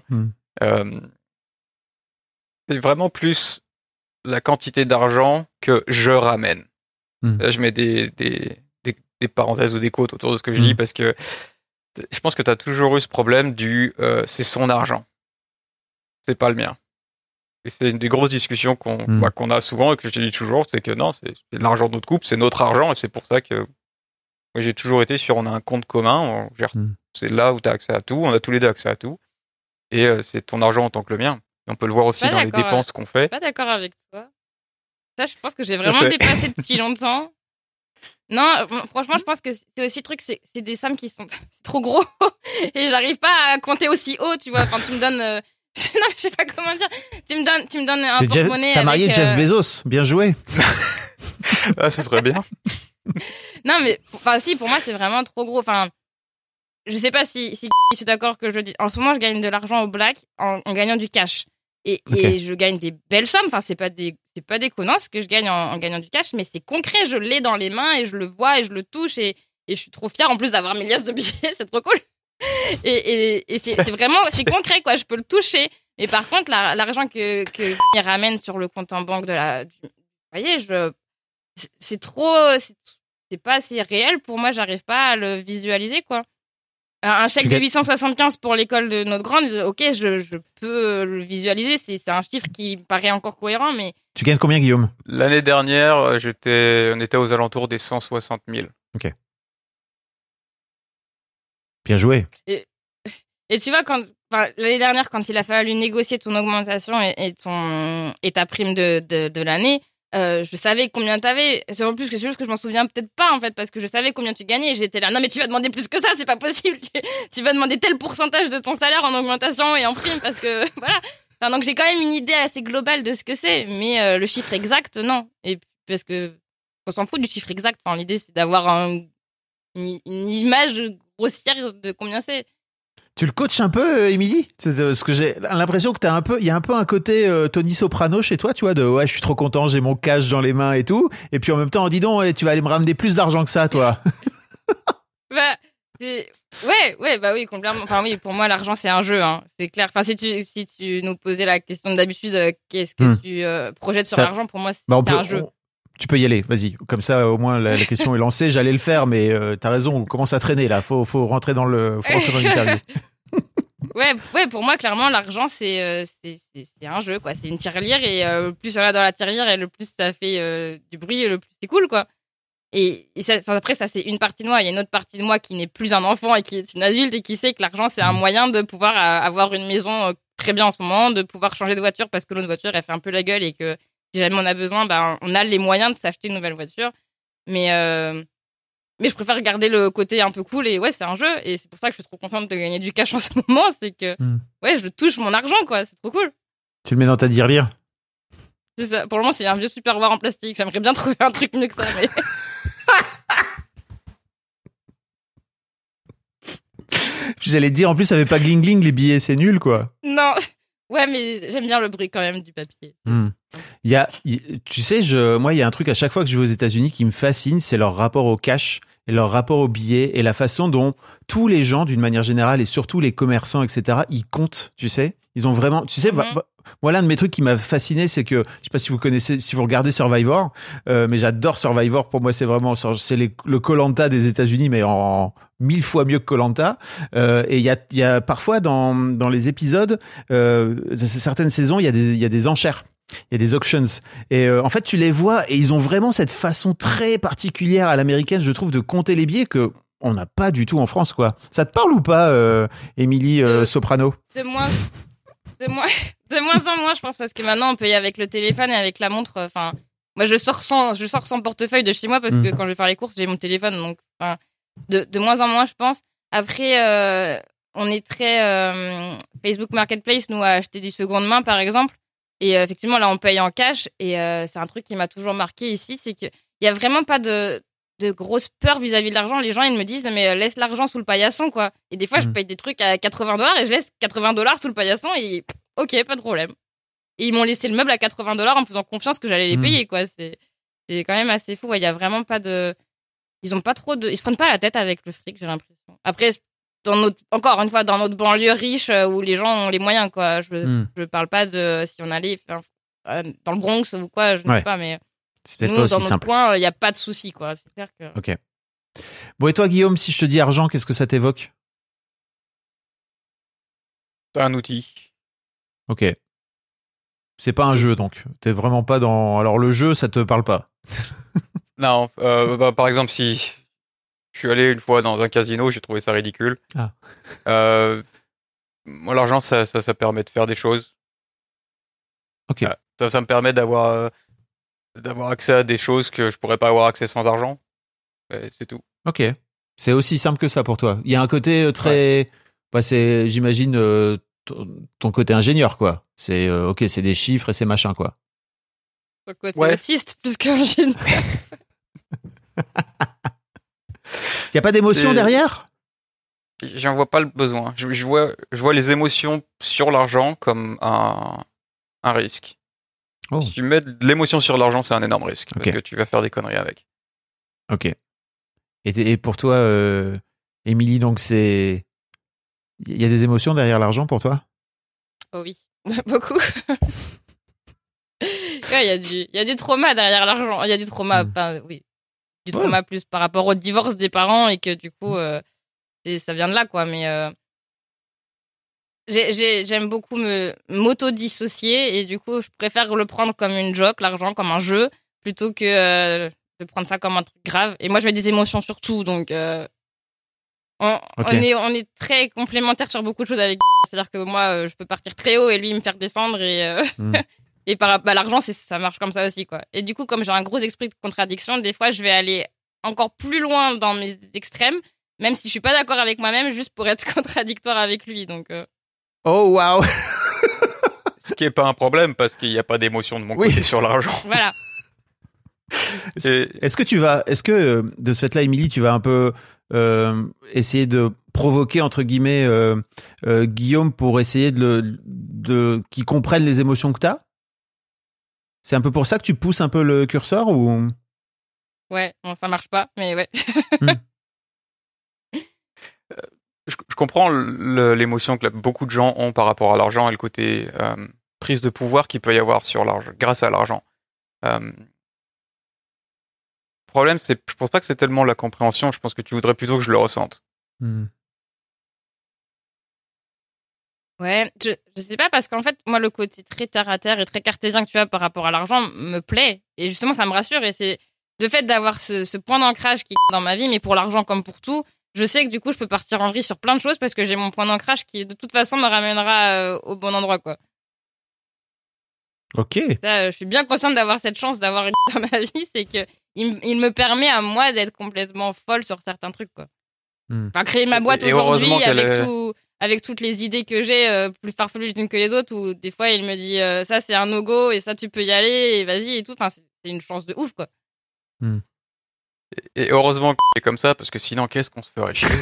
C'est vraiment plus la quantité d'argent que je ramène. Là, je mets des parenthèses ou des quotes autour de ce que je dis parce que je pense que tu as toujours eu ce problème c'est son argent. C'est pas le mien. Et c'est une des grosses discussions qu'on a souvent et que je te dis toujours, c'est que non, c'est l'argent de notre couple, c'est notre argent et c'est pour ça que moi j'ai toujours été sur on a un compte commun, c'est là où tu as accès à tout, on a tous les deux accès à tout et c'est ton argent en tant que le mien. Et on peut le voir aussi dans les dépenses qu'on fait. Pas d'accord avec toi. Ça, je pense que j'ai vraiment dépassé depuis longtemps. Non, franchement, je pense que c'est aussi le truc, c'est des sommes qui sont trop gros et j'arrive pas à compter aussi haut, tu vois. Quand tu me donnes, non, je sais pas comment dire. Tu me donnes un porte-monnaie. T'as marié Jeff Bezos, bien joué. Ah, ce serait bien. Non, mais si, pour moi, c'est vraiment trop gros. Enfin, je sais pas si je suis d'accord que je dis. En ce moment, je gagne de l'argent au black en gagnant du cash. Et je gagne des belles sommes. Enfin, c'est pas déconnant ce que je gagne en gagnant du cash, mais c'est concret. Je l'ai dans les mains et je le vois et je le touche et je suis trop fière en plus d'avoir mes liasses de billets. C'est trop cool. Et c'est vraiment, c'est concret, quoi. Je peux le toucher. Et par contre, l'argent que il ramène sur le compte en banque du foyer, c'est trop, c'est pas assez réel pour moi. J'arrive pas à le visualiser, quoi. Un chèque de 875 pour l'école de notre grande, ok, je peux le visualiser. C'est un chiffre qui me paraît encore cohérent, mais... Tu gagnes combien, Guillaume ? L'année dernière, on était aux alentours des 160 000. Ok. Bien joué. Et tu vois, l'année dernière, quand il a fallu négocier ton augmentation et ta prime de l'année, je savais combien t'avais. C'est en plus que c'est juste que je m'en souviens peut-être pas, en fait, parce que je savais combien tu gagnais et j'étais là. Non, mais tu vas demander plus que ça, c'est pas possible. Tu vas demander tel pourcentage de ton salaire en augmentation et en prime parce que, voilà. Enfin, donc j'ai quand même une idée assez globale de ce que c'est, mais le chiffre exact, non. Et parce que on s'en fout du chiffre exact. Enfin, l'idée, c'est d'avoir une image grossière de combien c'est. Tu le coaches un peu, Émilie ? Parce que j'ai l'impression que il y a un peu un côté Tony Soprano chez toi, tu vois, de ouais, je suis trop content, j'ai mon cash dans les mains et tout. Et puis en même temps, dis donc, tu vas aller me ramener plus d'argent que ça, toi. Bah, ouais, bah oui, complètement. Enfin oui, pour moi, l'argent, c'est un jeu, hein. C'est clair. Enfin, si tu nous posais la question d'habitude, qu'est-ce que tu projettes sur l'argent, pour moi, c'est un jeu. Tu peux y aller, vas-y. Comme ça, au moins, la question est lancée. J'allais le faire, mais t'as raison, on commence à traîner, là. Faut rentrer dans l'interview. Ouais, pour moi, clairement, l'argent, c'est un jeu, quoi. C'est une tirelire, et plus on a dans la tirelire, et le plus ça fait du bruit, et le plus c'est cool, quoi. Et après, ça, c'est une partie de moi. Il y a une autre partie de moi qui n'est plus un enfant et qui est une adulte et qui sait que l'argent, c'est un moyen de pouvoir avoir une maison très bien en ce moment, de pouvoir changer de voiture parce que l'autre voiture, elle fait un peu la gueule et que si jamais on a besoin, ben, on a les moyens de s'acheter une nouvelle voiture. Mais je préfère garder le côté un peu cool et ouais, c'est un jeu. Et c'est pour ça que je suis trop contente de gagner du cash en ce moment. C'est que, ouais, je touche mon argent, quoi. C'est trop cool. Tu le mets dans ta tirelire ? C'est ça. Pour le moment, c'est un vieux Superware en plastique. J'aimerais bien trouver un truc mieux que ça, mais... J'allais te dire, en plus, ça fait pas gling-gling, les billets, c'est nul, quoi. Non. Ouais, mais j'aime bien le bruit quand même du papier. Tu sais, moi, il y a un truc à chaque fois que je vais aux États-Unis qui me fascine, c'est leur rapport au cash et leur rapport aux billets et la façon dont tous les gens, d'une manière générale, et surtout les commerçants, etc., ils comptent, tu sais. Ils ont vraiment, tu sais, moi, l'un de mes trucs qui m'a fasciné, c'est que, je sais pas si vous connaissez, si vous regardez Survivor, mais j'adore Survivor. Pour moi, c'est vraiment, c'est le Koh-Lanta des États-Unis, mais en 1000 fois mieux que Koh-Lanta. Et il y a parfois dans les épisodes de certaines saisons, il y a des enchères. Il y a des auctions. Et en fait, tu les vois et ils ont vraiment cette façon très particulière à l'américaine, je trouve, de compter les billets que on n'a pas du tout en France, quoi. Ça te parle ou pas, Émilie Soprano ? De moins en moins, je pense, parce que maintenant, on peut y aller avec le téléphone et avec la montre. Enfin, moi, je sors sans portefeuille de chez moi parce que quand je vais faire les courses, j'ai mon téléphone. Donc, de moins en moins, je pense. Après, on est très Facebook Marketplace, nous, à acheter du seconde main, par exemple. Et effectivement, là, on paye en cash. Et c'est un truc qui m'a toujours marqué ici, c'est qu'il n'y a vraiment pas de grosse peur vis-à-vis de l'argent. Les gens, ils me disent, mais laisse l'argent sous le paillasson, quoi. Et des fois, je paye des trucs à $80 et je laisse $80 sous le paillasson et ok, pas de problème. Et ils m'ont laissé le meuble à $80 en me faisant confiance que j'allais les payer, quoi. C'est quand même assez fou. Il y a vraiment pas de... Ils ont pas trop de... Ils se prennent pas la tête avec le fric, j'ai l'impression. Après, encore une fois, dans notre banlieue riche où les gens ont les moyens, quoi. Je parle pas de si on allait dans le Bronx ou quoi, je ne sais pas, mais c'est peut-être nous, pas aussi dans notre simple. coin, il n'y a pas de souci, quoi. C'est clair que... Ok. Bon, et toi, Guillaume, si je te dis argent, qu'est-ce que ça t'évoque ? C'est un outil. Ok. C'est pas un jeu, donc. T'es vraiment pas dans... Alors, le jeu, ça te parle pas ? Non, par exemple, si je suis allé une fois dans un casino, j'ai trouvé ça ridicule. Moi, l'argent, ça permet de faire des choses. Ok. Ça me permet d'avoir accès à des choses que je pourrais pas avoir accès sans argent. C'est tout. Ok. C'est aussi simple que ça pour toi. Il y a un côté très... Ouais. C'est, j'imagine, ton côté ingénieur, quoi. C'est, ok, c'est des chiffres et c'est machin, quoi. Ton côté autiste plus qu'ingénieur. Il n'y a pas d'émotion derrière ? J'en vois pas le besoin. Je vois les émotions sur l'argent comme un risque. Oh. Si tu mets de l'émotion sur l'argent, c'est un énorme risque. Parce que tu vas faire des conneries avec. Ok. Et pour toi, Émilie, donc c'est... Il y a des émotions derrière l'argent pour toi ? Oh oui, beaucoup. Il y a du trauma derrière l'argent. Il y a du trauma, du trauma plus par rapport au divorce des parents et que du coup, ça vient de là, quoi. Mais j'aime beaucoup m'auto-dissocier et du coup, je préfère le prendre comme une joke, l'argent, comme un jeu, plutôt que de prendre ça comme un truc grave. Et moi, je mets des émotions sur tout, donc on est très complémentaires sur beaucoup de choses avec. C'est-à-dire que moi, je peux partir très haut et lui me faire descendre et et l'argent, ça marche comme ça aussi, quoi. Et du coup, comme j'ai un gros esprit de contradiction, des fois, je vais aller encore plus loin dans mes extrêmes, même si je suis pas d'accord avec moi-même, juste pour être contradictoire avec lui. Donc. Oh waouh. Ce qui est pas un problème parce qu'il n'y a pas d'émotion de mon côté sur l'argent. Voilà. Est-ce que de ce fait-là, Émilie, tu vas un peu essayer de provoquer entre guillemets Guillaume pour essayer de qu'il comprenne les émotions que t'as? C'est un peu pour ça que tu pousses un peu le curseur ou? Ouais, bon, ça marche pas, mais ouais. Je comprends l'émotion que beaucoup de gens ont par rapport à l'argent et le côté prise de pouvoir qu'il peut y avoir sur l'argent, grâce à l'argent. Le problème, je pense pas que c'est tellement la compréhension, je pense que tu voudrais plutôt que je le ressente. Ouais, je sais pas, parce qu'en fait, moi, le côté très terre à terre et très cartésien que tu as par rapport à l'argent me plaît. Et justement, ça me rassure. Et c'est le fait d'avoir ce point d'ancrage qui est dans ma vie, mais pour l'argent comme pour tout, je sais que du coup, je peux partir en vrille sur plein de choses parce que j'ai mon point d'ancrage qui, de toute façon, me ramènera au bon endroit, quoi. Ok. Ça, je suis bien consciente d'avoir cette chance d'avoir une dans ma vie, c'est que il me permet à moi d'être complètement folle sur certains trucs, quoi. Enfin, créer ma boîte aujourd'hui avec toutes les idées que j'ai, plus farfelues les unes que les autres, où des fois il me dit ça c'est un no-go et ça tu peux y aller et vas-y et tout. Enfin, c'est une chance de ouf, quoi. Et heureusement que c'est comme ça, parce que sinon qu'est-ce qu'on se ferait chier.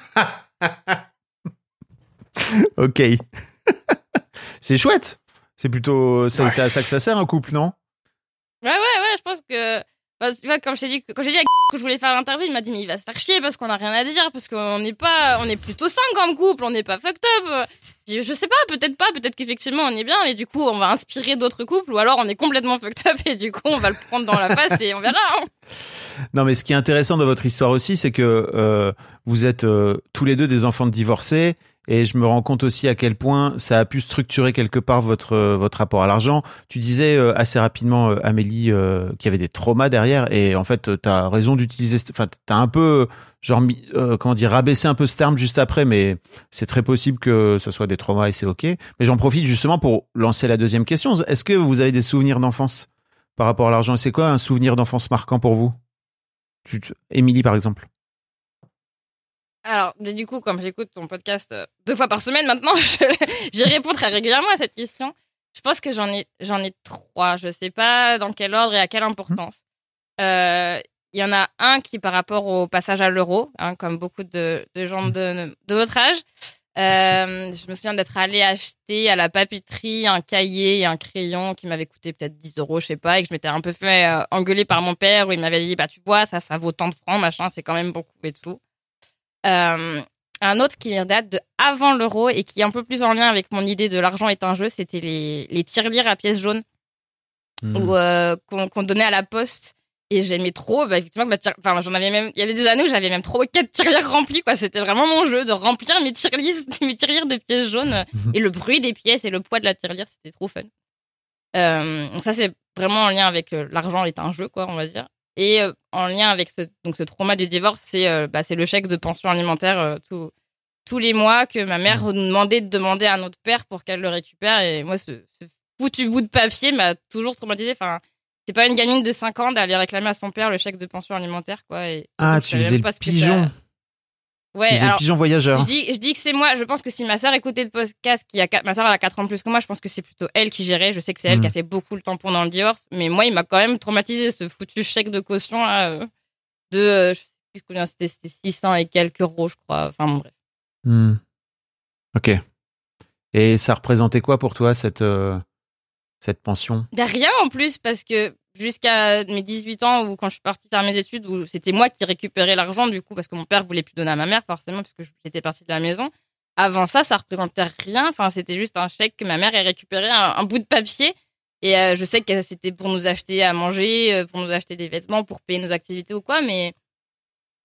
Ok. C'est chouette. C'est plutôt c'est à ça que ça sert un couple, non? Ouais, je pense que tu vois, quand j'ai dit à que je voulais faire l'interview, il m'a dit mais il va se faire chier parce qu'on a rien à dire, parce qu'on est plutôt sain comme couple, on n'est pas fucked up. Je sais pas, peut-être qu'effectivement on est bien, mais du coup on va inspirer d'autres couples, ou alors on est complètement fucked up et du coup on va le prendre dans la face et on verra. Hein. Non, mais ce qui est intéressant dans votre histoire aussi, c'est que vous êtes tous les deux des enfants de divorcés. Et je me rends compte aussi à quel point ça a pu structurer quelque part votre rapport à l'argent. Tu disais assez rapidement, Amélie, qu'il y avait des traumas derrière. Et en fait, tu as raison d'utiliser... Enfin, tu as un peu, genre, rabaissé un peu ce terme juste après. Mais c'est très possible que ça soit des traumas et c'est OK. Mais j'en profite justement pour lancer la deuxième question. Est-ce que vous avez des souvenirs d'enfance par rapport à l'argent? C'est quoi un souvenir d'enfance marquant pour vous? Émilie, par exemple. Alors, du coup, comme j'écoute ton podcast 2 fois par semaine maintenant, j'y réponds très régulièrement à cette question. Je pense que j'en ai 3. Je sais pas dans quel ordre et à quelle importance. Il y en a un qui, par rapport au passage à l'euro, hein, comme beaucoup de gens de notre âge, je me souviens d'être allée acheter à la papeterie un cahier et un crayon qui m'avait coûté peut-être 10 €, je sais pas, et que je m'étais un peu fait engueuler par mon père, où il m'avait dit, bah, tu vois, ça vaut tant de francs, machin, c'est quand même beaucoup et tout. Un autre qui date de avant l'euro et qui est un peu plus en lien avec mon idée de l'argent est un jeu, c'était les tirelires à pièces jaunes qu'on donnait à la poste, et j'aimais trop. Bah, effectivement, j'en avais même. Il y avait des années où j'avais même trop 4 tirelires remplis, quoi. C'était vraiment mon jeu de remplir mes tirelires de pièces jaunes et le bruit des pièces et le poids de la tirelire, c'était trop fun. Donc ça, c'est vraiment en lien avec l'argent est un jeu, quoi, on va dire. Et en lien avec ce trauma du divorce, c'est le chèque de pension alimentaire tous les mois que ma mère nous demandait de demander à notre père pour qu'elle le récupère. Et moi, ce foutu bout de papier m'a toujours traumatisée. Enfin, c'est pas une gamine de 5 ans d'aller réclamer à son père le chèque de pension alimentaire, quoi. Et tu faisais le pigeon. Ouais, alors, le pigeon voyageur. Je dis que c'est moi. Je pense que si ma sœur écoutait le podcast, ma sœur elle a 4 ans de plus que moi, je pense que c'est plutôt elle qui gérait. Je sais que c'est elle qui a fait beaucoup le tampon dans le divorce, mais moi, il m'a quand même traumatisé ce foutu chèque de caution là, je sais plus combien c'était 600 et quelques euros, je crois. Enfin bon, bref. Ok. Et ça représentait quoi pour toi cette pension? Rien en plus, parce que jusqu'à mes 18 ans, ou quand je suis partie faire mes études, où c'était moi qui récupérais l'argent, du coup, parce que mon père voulait plus donner à ma mère, forcément, parce que j'étais partie de la maison. Avant ça représentait rien. Enfin, c'était juste un chèque que ma mère ait récupéré, un bout de papier. Et je sais que c'était pour nous acheter à manger, pour nous acheter des vêtements, pour payer nos activités ou quoi, mais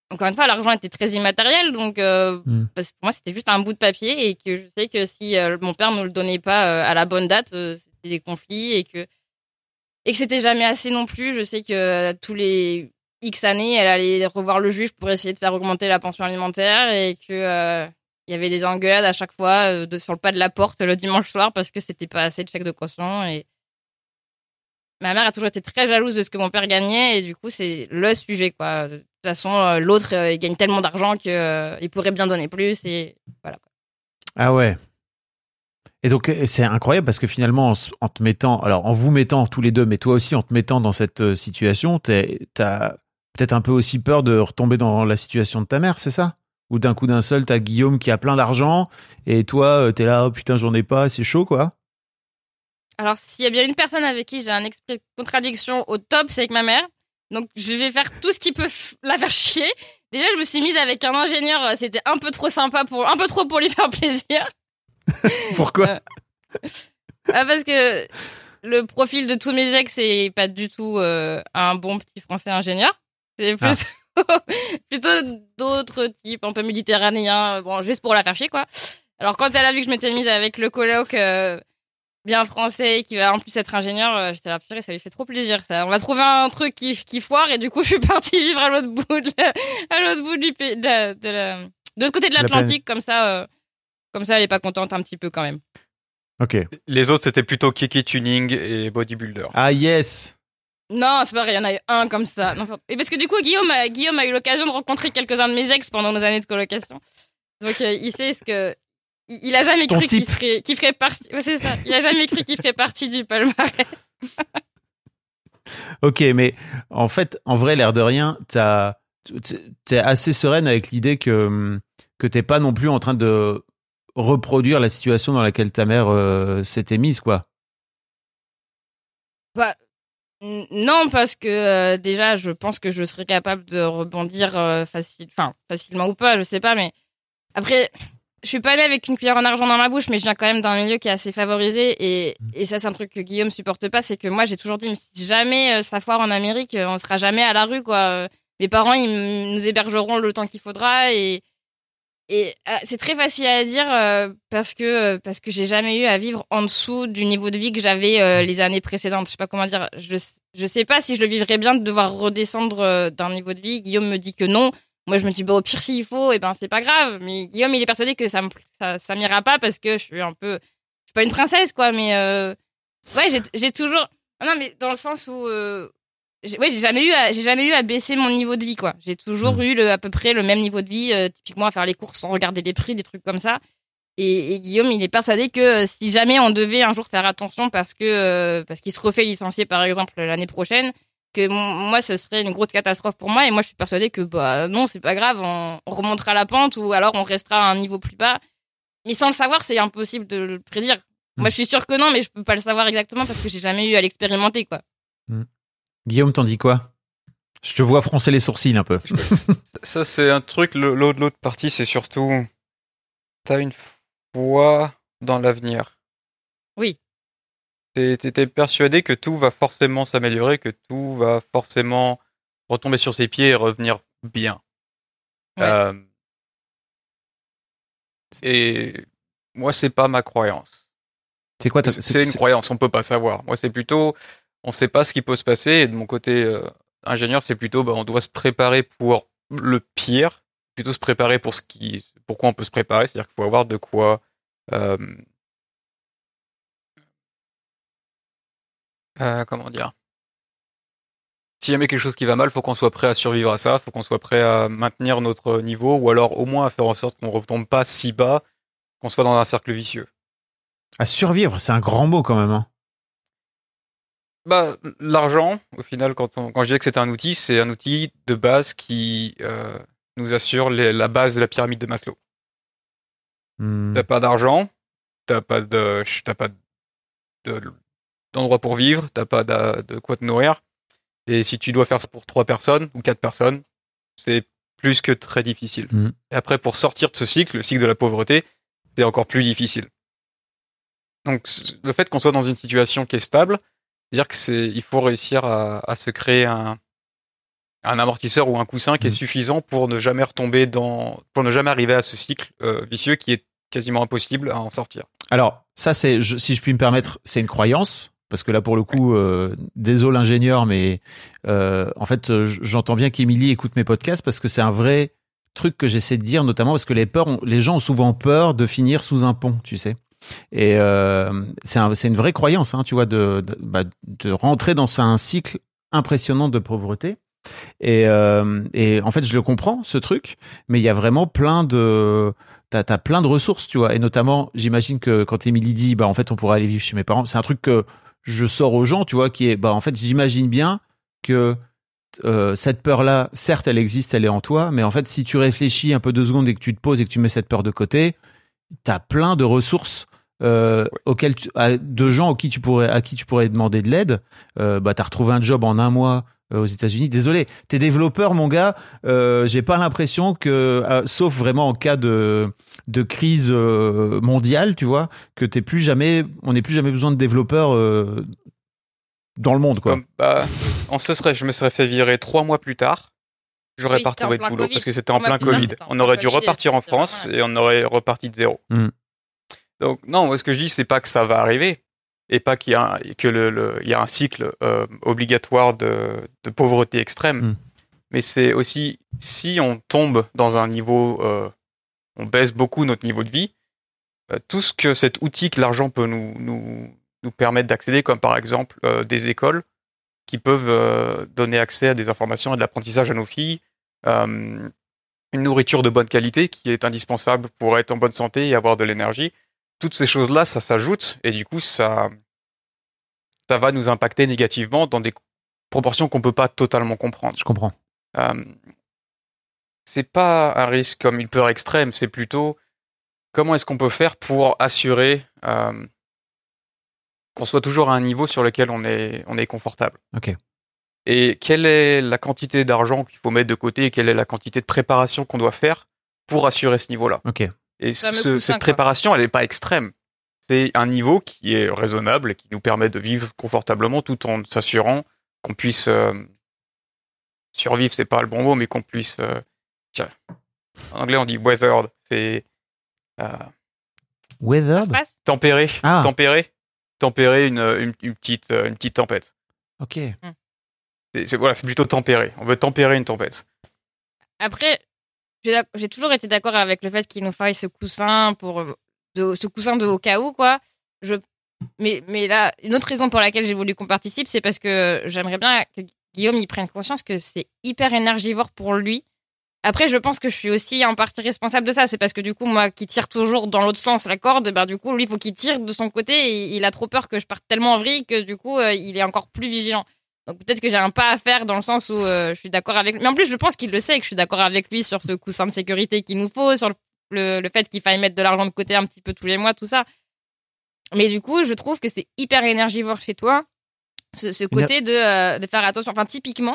encore une fois, l'argent était très immatériel, donc parce que pour moi, c'était juste un bout de papier et que je sais que si mon père ne le donnait pas à la bonne date, c'était des conflits et que c'était jamais assez non plus. Je sais que tous les X années, elle allait revoir le juge pour essayer de faire augmenter la pension alimentaire et que il y avait des engueulades à chaque fois sur le pas de la porte le dimanche soir parce que c'était pas assez de chèque de caution. Et ma mère a toujours été très jalouse de ce que mon père gagnait et du coup, c'est le sujet, quoi. De toute façon, l'autre, il gagne tellement d'argent qu'il pourrait bien donner plus et voilà. Ah ouais. Et donc, c'est incroyable parce que finalement, en te mettant, alors en vous mettant tous les deux, mais toi aussi en te mettant dans cette situation, t'as peut-être un peu aussi peur de retomber dans la situation de ta mère, c'est ça? Ou d'un coup d'un seul, t'as Guillaume qui a plein d'argent et toi, t'es là, oh putain, j'en ai pas, c'est chaud, quoi. Alors, s'il y a bien une personne avec qui j'ai un esprit de contradiction au top, c'est avec ma mère. Donc, je vais faire tout ce qui peut la faire chier. Déjà, je me suis mise avec un ingénieur, c'était un peu trop sympa un peu trop pour lui faire plaisir. Pourquoi? Parce que le profil de tous mes ex, c'est pas du tout un bon petit français ingénieur. C'est plutôt d'autres types, un peu méditerranéens, bon, juste pour la faire chier, quoi. Alors, quand elle a vu que je m'étais mise avec le coloc bien français, qui va en plus être ingénieur, j'étais là, purée, ça lui fait trop plaisir, ça. On va trouver un truc qui foire, et du coup, je suis partie vivre à l'autre bout du pays, de l'autre côté de l'Atlantique, comme ça, elle est pas contente un petit peu quand même. Ok. Les autres, c'était plutôt Kiki Tuning et Bodybuilder. Ah yes. Non, c'est pas vrai, il y en a eu un comme ça. Non, et parce que du coup, Guillaume a eu l'occasion de rencontrer quelques-uns de mes ex pendant nos années de colocation. Donc, il sait ce que... Il a jamais cru qu'il ferait partie... Ouais, c'est ça. Il a jamais cru qu'il ferait partie du palmarès. Ok, mais en fait, en vrai, l'air de rien, t'es assez sereine avec l'idée que t'es pas non plus en train de reproduire la situation dans laquelle ta mère s'était mise, quoi. Bah, non, parce que déjà, je pense que je serais capable de rebondir facilement ou pas, je sais pas, mais après, je suis pas née avec une cuillère en argent dans ma bouche, mais je viens quand même d'un milieu qui est assez favorisé et ça, c'est un truc que Guillaume supporte pas, c'est que moi, j'ai toujours dit, mais si jamais ça foire en Amérique, on sera jamais à la rue, quoi. Mes parents, ils nous hébergeront le temps qu'il faudra et c'est très facile à dire parce que j'ai jamais eu à vivre en dessous du niveau de vie que j'avais les années précédentes. Je sais pas comment dire. Je sais pas si je le vivrais bien de devoir redescendre d'un niveau de vie. Guillaume me dit que non. Moi, je me dis, au pire, s'il faut, c'est pas grave. Mais Guillaume, il est persuadé que ça m'ira pas parce que je suis pas une princesse, quoi. Mais, ouais, j'ai toujours, non, mais dans le sens où, j'ai jamais eu à baisser mon niveau de vie, quoi. J'ai toujours eu à peu près le même niveau de vie, typiquement à faire les courses sans regarder les prix, des trucs comme ça. Et Guillaume, il est persuadé que si jamais on devait un jour faire attention parce qu'il se refait licencier, par exemple, l'année prochaine, que moi, ce serait une grosse catastrophe pour moi. Et moi, je suis persuadée que, non, c'est pas grave, on remontera la pente ou alors on restera à un niveau plus bas. Mais sans le savoir, c'est impossible de le prédire. Moi, je suis sûre que non, mais je peux pas le savoir exactement parce que j'ai jamais eu à l'expérimenter, quoi. Guillaume, t'en dis quoi? Je te vois froncer les sourcils un peu. Ça, c'est un truc. L'autre partie, c'est surtout, t'as une foi dans l'avenir. Oui. T'es persuadé que tout va forcément s'améliorer, que tout va forcément retomber sur ses pieds et revenir bien. Ouais. Et moi, c'est pas ma croyance. C'est quoi c'est une croyance, on peut pas savoir. Moi, c'est plutôt, on sait pas ce qui peut se passer. Et de mon côté ingénieur, c'est plutôt, on doit se préparer pour le pire, plutôt se préparer pour pourquoi on peut se préparer. C'est-à-dire qu'il faut avoir de quoi. Comment dire? S'il y a quelque chose qui va mal, faut qu'on soit prêt à survivre à ça, faut qu'on soit prêt à maintenir notre niveau, ou alors au moins à faire en sorte qu'on ne retombe pas si bas, qu'on soit dans un cercle vicieux. À survivre, c'est un grand mot quand même. Hein. L'argent, au final, quand je disais que c'était un outil, c'est un outil de base qui nous assure la base de la pyramide de Maslow. T'as pas d'argent, t'as pas d'endroit pour vivre, t'as pas de quoi te nourrir. Et si tu dois faire ça pour 3 personnes ou 4 personnes, c'est plus que très difficile. Et après, pour sortir de ce cycle, le cycle de la pauvreté, c'est encore plus difficile. Donc, le fait qu'on soit dans une situation qui est stable, c'est-à-dire il faut réussir à se créer un amortisseur ou un coussin qui est suffisant pour ne jamais pour ne jamais arriver à ce cycle vicieux qui est quasiment impossible à en sortir. Alors, ça, si je puis me permettre, c'est une croyance. Parce que là, pour le coup, désolé l'ingénieur, mais en fait, j'entends bien qu'Émilie écoute mes podcasts parce que c'est un vrai truc que j'essaie de dire, notamment parce que les gens ont souvent peur de finir sous un pont, tu sais. Et c'est une vraie croyance, hein, tu vois, de rentrer dans un cycle impressionnant de pauvreté. Et en fait, je le comprends, ce truc, mais il y a vraiment t'as plein de ressources, tu vois. Et notamment, j'imagine que quand Émilie dit, en fait, on pourrait aller vivre chez mes parents, c'est un truc que je sors aux gens, tu vois, qui est, en fait, j'imagine bien que cette peur-là, certes, elle existe, elle est en toi, mais en fait, si tu réfléchis un peu 2 secondes et que tu te poses et que tu mets cette peur de côté, t'as plein de ressources de gens à qui tu pourrais demander de l'aide. T'as retrouvé un job en 1 mois aux États-Unis. Désolé, t'es développeur, mon gars. J'ai pas l'impression que, sauf vraiment en cas de crise mondiale, tu vois, que on n'ait plus jamais besoin de développeurs dans le monde, quoi. Je me serais fait virer 3 mois plus tard. J'aurais pas retrouvé de boulot parce que c'était en plein Covid. On aurait dû repartir en France et on aurait reparti de zéro. Donc non, moi, ce que je dis, c'est pas que ça va arriver et pas qu'il y a un cycle obligatoire de pauvreté extrême. Mais c'est aussi si on tombe dans un niveau, on baisse beaucoup notre niveau de vie, tout ce que cet outil que l'argent peut nous permettre d'accéder, comme par exemple des écoles qui peuvent donner accès à des informations et de l'apprentissage à nos filles, une nourriture de bonne qualité qui est indispensable pour être en bonne santé et avoir de l'énergie. Toutes ces choses-là, ça s'ajoute et du coup, ça va nous impacter négativement dans des proportions qu'on peut pas totalement comprendre. Je comprends. C'est pas un risque comme une peur extrême, c'est plutôt comment est-ce qu'on peut faire pour assurer qu'on soit toujours à un niveau sur lequel on est confortable. Ok. Et quelle est la quantité d'argent qu'il faut mettre de côté et quelle est la quantité de préparation qu'on doit faire pour assurer ce niveau-là. Ok. Et cette préparation, elle n'est pas extrême. C'est un niveau qui est raisonnable et qui nous permet de vivre confortablement tout en s'assurant qu'on puisse survivre, c'est pas le bon mot, mais qu'on puisse... en anglais, on dit weathered. C'est... Weathered ? Tempérer. Tempérer une petite tempête. Ok. C'est plutôt tempérer. On veut tempérer une tempête. Après, j'ai toujours été d'accord avec le fait qu'il nous faille ce coussin de au cas où, quoi. Mais là, une autre raison pour laquelle j'ai voulu qu'on participe, c'est parce que j'aimerais bien que Guillaume y prenne conscience que c'est hyper énergivore pour lui. Après, je pense que je suis aussi en partie responsable de ça. C'est parce que du coup, moi qui tire toujours dans l'autre sens la corde, du coup, lui, il faut qu'il tire de son côté et il a trop peur que je parte tellement en vrille que du coup, il est encore plus vigilant. Donc peut-être que j'ai un pas à faire dans le sens où je suis d'accord avec lui. Mais en plus, je pense qu'il le sait et que je suis d'accord avec lui sur ce coussin de sécurité qu'il nous faut, sur le fait qu'il faille mettre de l'argent de côté un petit peu tous les mois, tout ça. Mais du coup, je trouve que c'est hyper énergivore chez toi, ce côté de faire attention. Enfin, typiquement,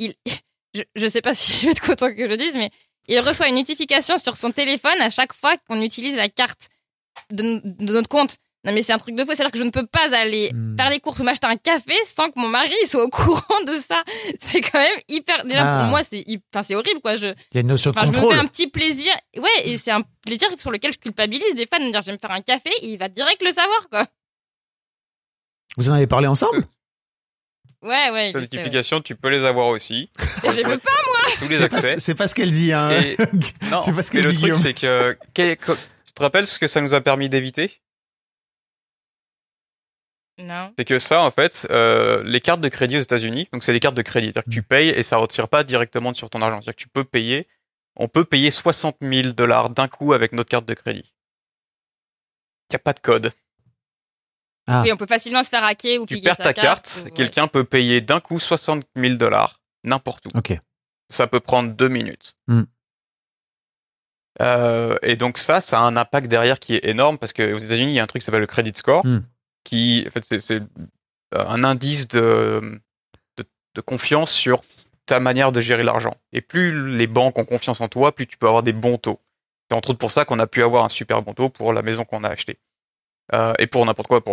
je sais pas si je vais être content que je le dise, mais il reçoit une notification sur son téléphone à chaque fois qu'on utilise la carte de notre compte. Non, mais c'est un truc de fou. C'est-à-dire que je ne peux pas aller faire les courses ou m'acheter un café sans que mon mari soit au courant de ça. C'est quand même hyper... Déjà, pour moi, c'est horrible, quoi. Il y a une notion de contrôle. Je me fais un petit plaisir. Ouais, et c'est un plaisir sur lequel je culpabilise des fois de me dire, je vais me faire un café, et il va direct le savoir, quoi. Vous en avez parlé ensemble ? Ouais. Ces notifications, tu peux les avoir aussi. Et je les veux pas, moi. Tous les accès. C'est pas ce qu'elle dit, hein. Non, c'est pas ce qu'elle dit, le truc, Guillaume. c'est que... Tu te rappelles ce que ça nous a permis d'éviter ? Non. C'est que ça, en fait, les cartes de crédit aux États-Unis, donc c'est des cartes de crédit, c'est-à-dire que tu payes et ça retire pas directement sur ton argent. C'est-à-dire que on peut payer $60 000 d'un coup avec notre carte de crédit. Il n'y a pas de code. Ah. Oui, on peut facilement se faire hacker ou tu piquer perds sa ta carte, quelqu'un peut payer d'un coup $60 000 n'importe où. Ok. Ça peut prendre 2 minutes. Et donc ça a un impact derrière qui est énorme parce qu'aux États-Unis, il y a un truc qui s'appelle le credit score. Qui, en fait, c'est un indice de confiance sur ta manière de gérer l'argent. Et plus les banques ont confiance en toi, plus tu peux avoir des bons taux. C'est entre autres pour ça qu'on a pu avoir un super bon taux pour la maison qu'on a achetée. Et pour n'importe quoi,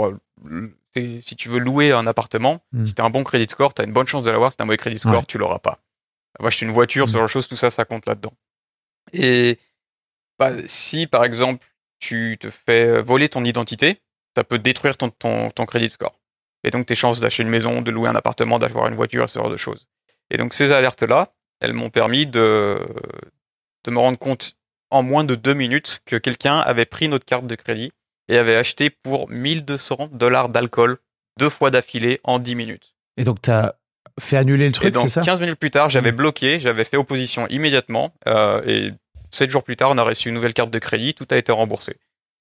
si tu veux louer un appartement, si tu as un bon credit score, tu as une bonne chance de l'avoir. Si tu as un mauvais credit score, tu l'auras pas. On va acheter une voiture, ce genre de choses, tout ça, ça compte là-dedans. Et si, par exemple, tu te fais voler ton identité, ça peut détruire ton credit score. Et donc tes chances d'acheter une maison, de louer un appartement, d'avoir une voiture, ce genre de choses. Et donc ces alertes-là, elles m'ont permis de me rendre compte en moins de 2 minutes que quelqu'un avait pris notre carte de crédit et avait acheté pour $1,200 d'alcool 2 fois d'affilée en 10 minutes. Et donc t'as fait annuler le truc, c'est ça ? 15 minutes plus tard, j'avais bloqué, j'avais fait opposition immédiatement, et 7 jours plus tard, on a reçu une nouvelle carte de crédit, tout a été remboursé.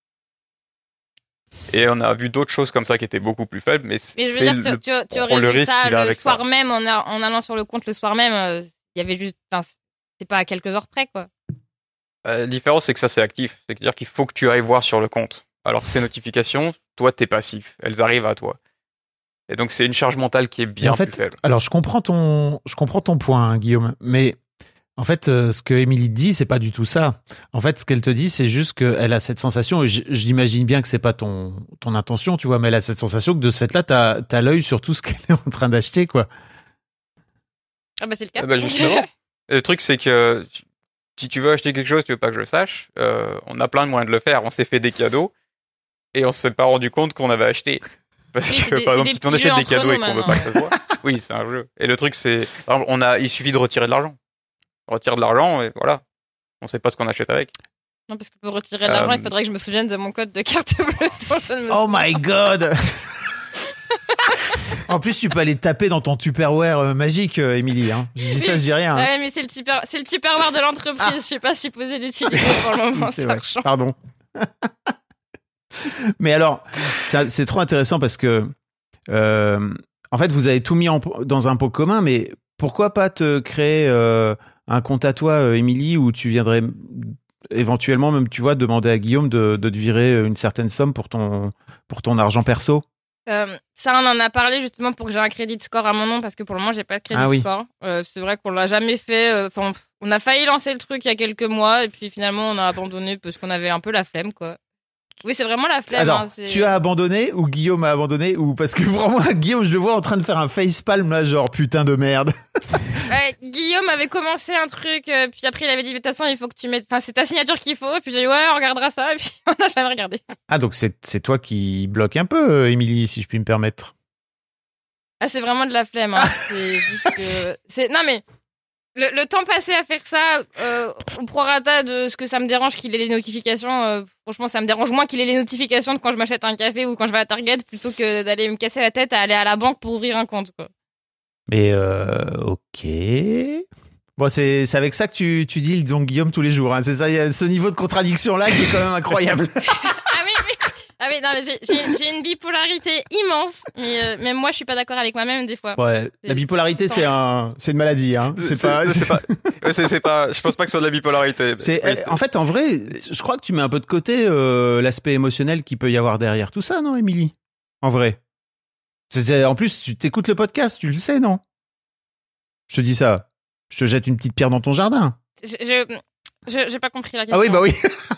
Et on a vu d'autres choses comme ça qui étaient beaucoup plus faibles, mais je veux dire, tu aurais vu ça le soir même, en allant sur le compte le soir même, il y avait juste, c'est pas à quelques heures près, quoi. La différence, c'est que ça, c'est actif. C'est-à-dire qu'il faut que tu ailles voir sur le compte. Alors que ces notifications, toi, t'es passif. Elles arrivent à toi. Et donc, c'est une charge mentale qui est bien plus faible. Alors, je comprends ton point, hein, Guillaume, mais en fait, ce que Émilie dit, c'est pas du tout ça. En fait, ce qu'elle te dit, c'est juste qu'elle a cette sensation, et j'imagine bien que c'est pas ton intention, tu vois, mais elle a cette sensation que de ce fait-là, t'as l'œil sur tout ce qu'elle est en train d'acheter, quoi. Ah c'est le cas. Justement. Le truc, c'est que si tu veux acheter quelque chose, tu veux pas que je le sache, on a plein de moyens de le faire. On s'est fait des cadeaux et on s'est pas rendu compte qu'on avait acheté. Parce que, par exemple, si on achète des cadeaux et qu'on veut pas que ça se voit, oui, c'est un jeu. Et le truc, c'est, par exemple, il suffit de retirer de l'argent. On retire de l'argent et voilà. On sait pas ce qu'on achète avec. Non, parce que pour retirer de l'argent, il faudrait que je me souvienne de mon code de carte bleue. Oh my god! En plus, tu peux aller taper dans ton Tupperware magique, Émilie. Hein. Je dis ça, je dis rien. Ouais, mais c'est le Tupperware de l'entreprise. Je suis pas supposée l'utiliser pour le moment. C'est vrai. Pardon. Mais alors, c'est trop intéressant parce que, en fait, vous avez tout mis dans un pot commun, mais pourquoi pas te créer un compte à toi, Émilie, où tu viendrais éventuellement même, tu vois, demander à Guillaume de te virer une certaine somme pour ton argent perso? Ça, on en a parlé justement pour que j'ai un crédit score à mon nom, parce que pour le moment, j'ai pas de crédit score. C'est vrai qu'on l'a jamais fait. On a failli lancer le truc il y a quelques mois, et puis finalement, on a abandonné parce qu'on avait un peu la flemme, quoi. Oui, c'est vraiment la flemme. Alors, tu as abandonné ou Guillaume a abandonné, ou parce que vraiment, Guillaume, je le vois en train de faire un facepalm là, genre putain de merde. Ouais, Guillaume avait commencé un truc, puis après il avait dit de toute façon il faut que tu mettes, c'est ta signature qu'il faut, et puis j'ai dit ouais on regardera ça, et puis on n'a jamais regardé. Ah donc c'est toi qui bloque un peu, Émilie, si je puis me permettre. Ah c'est vraiment de la flemme, hein. C'est juste que non mais le temps passé à faire ça, au prorata de ce que ça me dérange qu'il ait les notifications, franchement ça me dérange moins qu'il ait les notifications de quand je m'achète un café ou quand je vais à Target, plutôt que d'aller me casser la tête à aller à la banque pour ouvrir un compte, quoi. Mais ok. Bon, c'est avec ça que tu deals donc Guillaume tous les jours. Hein. C'est ça, il y a ce niveau de contradiction là qui est quand même incroyable. Ah oui, non, mais j'ai une bipolarité immense, mais même moi je suis pas d'accord avec moi-même des fois. Ouais, la bipolarité c'est une maladie, hein. C'est pas. Je pense pas que ce soit de la bipolarité. En fait, en vrai, je crois que tu mets un peu de côté l'aspect émotionnel qu'il peut y avoir derrière tout ça, non, Émilie? En vrai. En plus, tu t'écoutes le podcast, tu le sais, non? Je te dis ça. Je te jette une petite pierre dans ton jardin. J'ai pas compris la question. Ah oui, bah oui.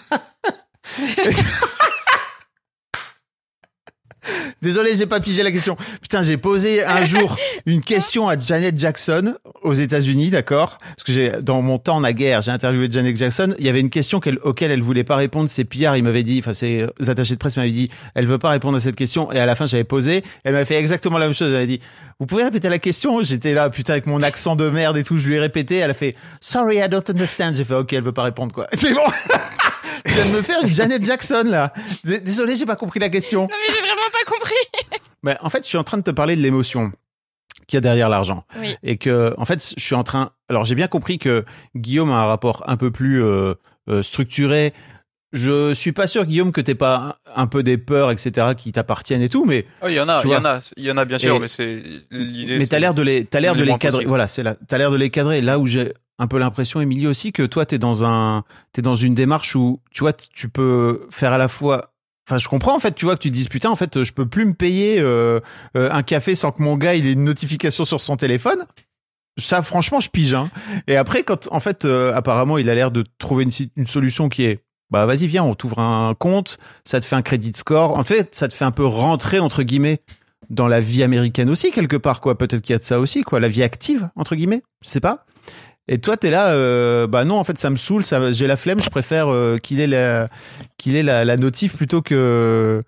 Désolé, j'ai pas pigé la question. Putain, j'ai posé un jour une question à Janet Jackson aux États-Unis, d'accord? Parce que dans mon temps naguère, j'ai interviewé Janet Jackson. Il y avait une question auquel elle voulait pas répondre. Ses PR, il m'avait dit, ses attachés de presse m'avaient dit, elle veut pas répondre à cette question. Et à la fin, j'avais posé. Elle m'avait fait exactement la même chose. Elle m'avait dit, vous pouvez répéter la question? J'étais là, putain, avec mon accent de merde et tout. Je lui ai répété. Elle a fait, sorry, I don't understand. J'ai fait, ok, elle veut pas répondre, quoi. C'est bon. Je viens de me faire une Janet Jackson, là. Désolé, j'ai pas compris la question. Non, mais j'ai vraiment pas compris. Mais en fait, je suis en train de te parler de l'émotion qu'il y a derrière l'argent. Oui. Et que, en fait, je suis en train. Alors, j'ai bien compris que Guillaume a un rapport un peu plus structuré. Je suis pas sûr, Guillaume, que t'aies pas un peu des peurs, etc., qui t'appartiennent et tout, mais. Oh, il y en a bien sûr, mais c'est l'idée. Mais t'as l'air de les cadrer. Voilà, t'as l'air de les cadrer. Là où j'ai un peu l'impression, Émilie aussi, que toi, t'es dans une démarche où, tu vois, tu peux faire à la fois. Enfin, je comprends, en fait, tu vois, que tu te dises, putain, en fait, je peux plus me payer un café sans que mon gars, il ait une notification sur son téléphone. Ça, franchement, je pige, hein. Et après, quand, en fait, apparemment, il a l'air de trouver une solution qui est, bah, vas-y, viens, on t'ouvre un compte, ça te fait un credit score. En fait, ça te fait un peu rentrer, entre guillemets, dans la vie américaine aussi, quelque part, quoi. Peut-être qu'il y a de ça aussi, quoi. La vie active, entre guillemets. Je sais pas. Et toi, t'es là, bah non, en fait, ça me saoule, j'ai la flemme, je préfère qu'il ait la notif plutôt que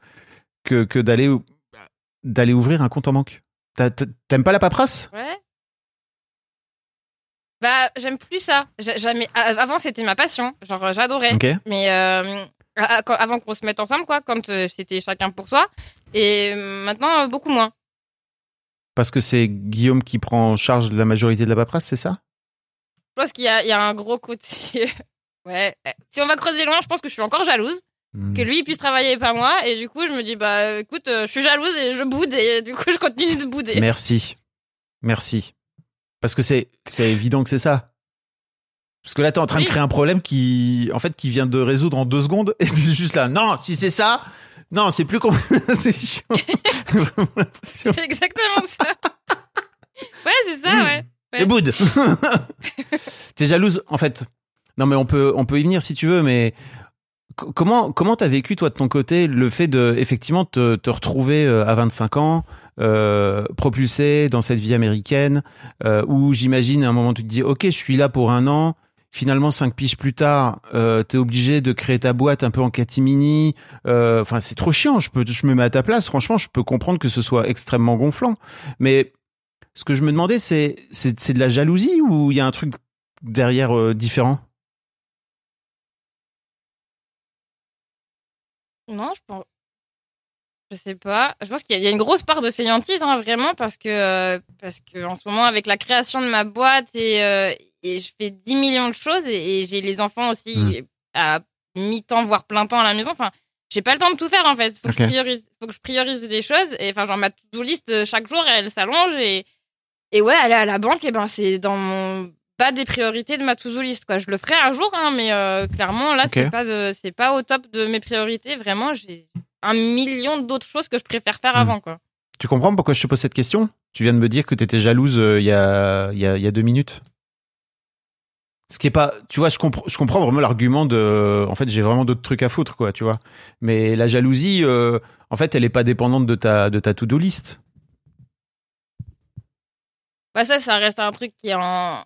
d'aller ouvrir un compte en banque. T'aimes pas la paperasse ? Ouais. Bah, j'aime plus ça. Avant, c'était ma passion. Genre, j'adorais. Okay. Mais avant qu'on se mette ensemble, quoi, quand c'était chacun pour soi. Et maintenant, beaucoup moins. Parce que c'est Guillaume qui prend en charge la majorité de la paperasse, c'est ça ? Je pense qu'il y a un gros côté. Ouais. Si on va creuser loin, je pense que je suis encore jalouse. Que lui, il puisse travailler et pas moi. Et du coup, je me dis, bah, écoute, je suis jalouse et je boude. Et du coup, je continue de bouder. Merci. Parce que c'est évident que c'est ça. Parce que là, t'es en train de créer un problème qui vient de résoudre en 2 secondes. Et t'es juste là, non, si c'est ça, non, c'est plus compliqué. C'est chiant. C'est exactement ça. Ouais, c'est ça, ouais. Et boude. T'es jalouse, en fait. Non, mais on peut y venir si tu veux, mais comment t'as vécu, toi, de ton côté, le fait de, effectivement, te retrouver à 25 ans, propulsé dans cette vie américaine, où j'imagine, à un moment, tu te dis, OK, je suis là pour 1 an. Finalement, 5 piges plus tard, t'es obligé de créer ta boîte un peu en catimini. Enfin, c'est trop chiant. Je me mets à ta place. Franchement, je peux comprendre que ce soit extrêmement gonflant. Mais ce que je me demandais, c'est de la jalousie ou il y a un truc derrière différent ? Non, je sais pas. Je pense qu'il y a une grosse part de fainéantise, hein, vraiment, parce que en ce moment, avec la création de ma boîte et je fais 10 millions de choses et j'ai les enfants aussi à mi-temps, voire plein temps à la maison. Enfin, j'ai pas le temps de tout faire, en fait. Faut que je priorise des choses. Et enfin, genre, ma to-do list, chaque jour, elle s'allonge et ouais, aller à la banque, et ben, c'est dans mon bas des priorités de ma to-do list, quoi. Je le ferai un jour, hein, mais clairement, là, c'est pas au top de mes priorités. Vraiment, j'ai 1 million d'autres choses que je préfère faire avant, quoi. Tu comprends pourquoi je te pose cette question ? Tu viens de me dire que t'étais jalouse il y a 2 minutes. Ce qui est pas, tu vois, je comprends vraiment l'argument de, en fait, j'ai vraiment d'autres trucs à foutre, quoi, tu vois. Mais la jalousie, en fait, elle est pas dépendante de ta to-do list. Bah ça reste un truc qui est en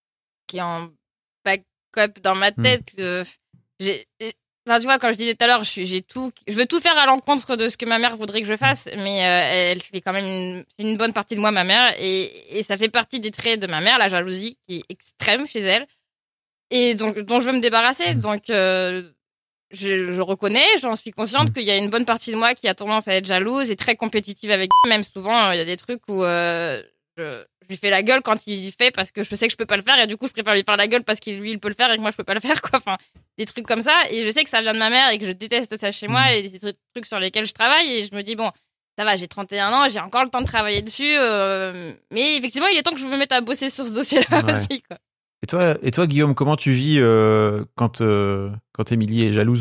backup dans ma tête. Enfin, tu vois, quand je disais tout à l'heure, je veux tout faire à l'encontre de ce que ma mère voudrait que je fasse, mais elle fait quand même une bonne partie de moi, ma mère, et ça fait partie des traits de ma mère, la jalousie qui est extrême chez elle, et donc dont je veux me débarrasser. Donc je reconnais, j'en suis consciente qu'il y a une bonne partie de moi qui a tendance à être jalouse et très compétitive avec même souvent. Il y a des trucs où je lui fais la gueule quand il fait parce que je sais que je peux pas le faire et du coup je préfère lui faire la gueule parce qu'il lui il peut le faire et que moi je peux pas le faire, quoi. Enfin, des trucs comme ça, et je sais que ça vient de ma mère et que je déteste ça chez moi, et c'est des trucs sur lesquels je travaille, et je me dis bon, ça va, j'ai 31 ans, j'ai encore le temps de travailler dessus, mais effectivement il est temps que je me mette à bosser sur ce dossier-là aussi, quoi. Et toi Guillaume, comment tu vis quand Émilie est jalouse ?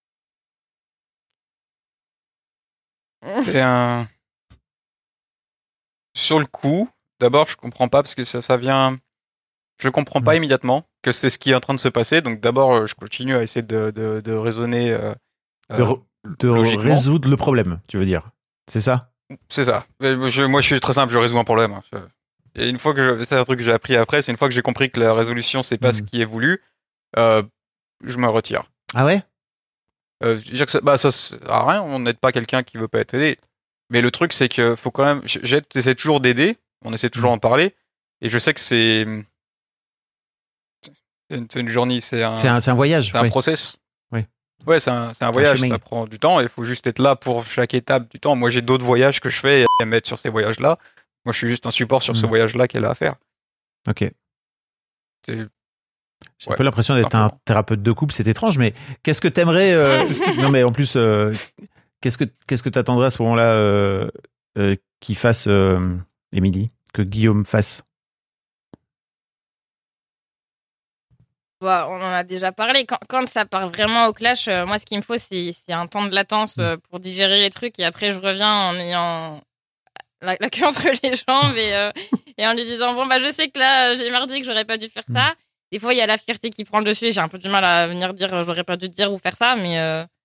Sur le coup, d'abord, je comprends pas parce que ça vient. Je comprends pas immédiatement que c'est ce qui est en train de se passer. Donc d'abord, je continue à essayer de raisonner. De résoudre le problème, tu veux dire ? C'est ça ? C'est ça. Moi, je suis très simple. Je résous un problème. Et une fois que c'est un truc que j'ai appris après, c'est une fois que j'ai compris que la résolution c'est pas ce qui est voulu, je me retire. Ah ouais ? Je veux dire que ça sert à rien. On n'aide pas quelqu'un qui veut pas être aidé. Mais le truc, c'est que faut quand même. J'essaie toujours d'aider. On essaie toujours d'en parler. Et je sais que c'est une journée. C'est un voyage. C'est un process. Oui. Ouais, c'est un voyage. Ça prend du temps. Il faut juste être là pour chaque étape du temps. Moi, j'ai d'autres voyages que je fais et à mettre sur ces voyages-là. Moi, je suis juste un support sur ce voyage-là qu'elle a à faire. Ok. J'ai un peu l'impression d'être un thérapeute de couple. C'est étrange, mais qu'est-ce que t'aimerais Non, mais en plus. Qu'est-ce que t'attendrais à ce moment-là qu'il fasse Émilie, que Guillaume fasse ? Bah, on en a déjà parlé. Quand ça part vraiment au clash, moi, ce qu'il me faut, c'est un temps de latence pour digérer les trucs, et après, je reviens en ayant la queue entre les jambes et en lui disant bon, bah, je sais que là, j'ai merdé, que j'aurais pas dû faire ça. Des fois, il y a la fierté qui prend le dessus et j'ai un peu du mal à venir dire j'aurais pas dû dire ou faire ça, mais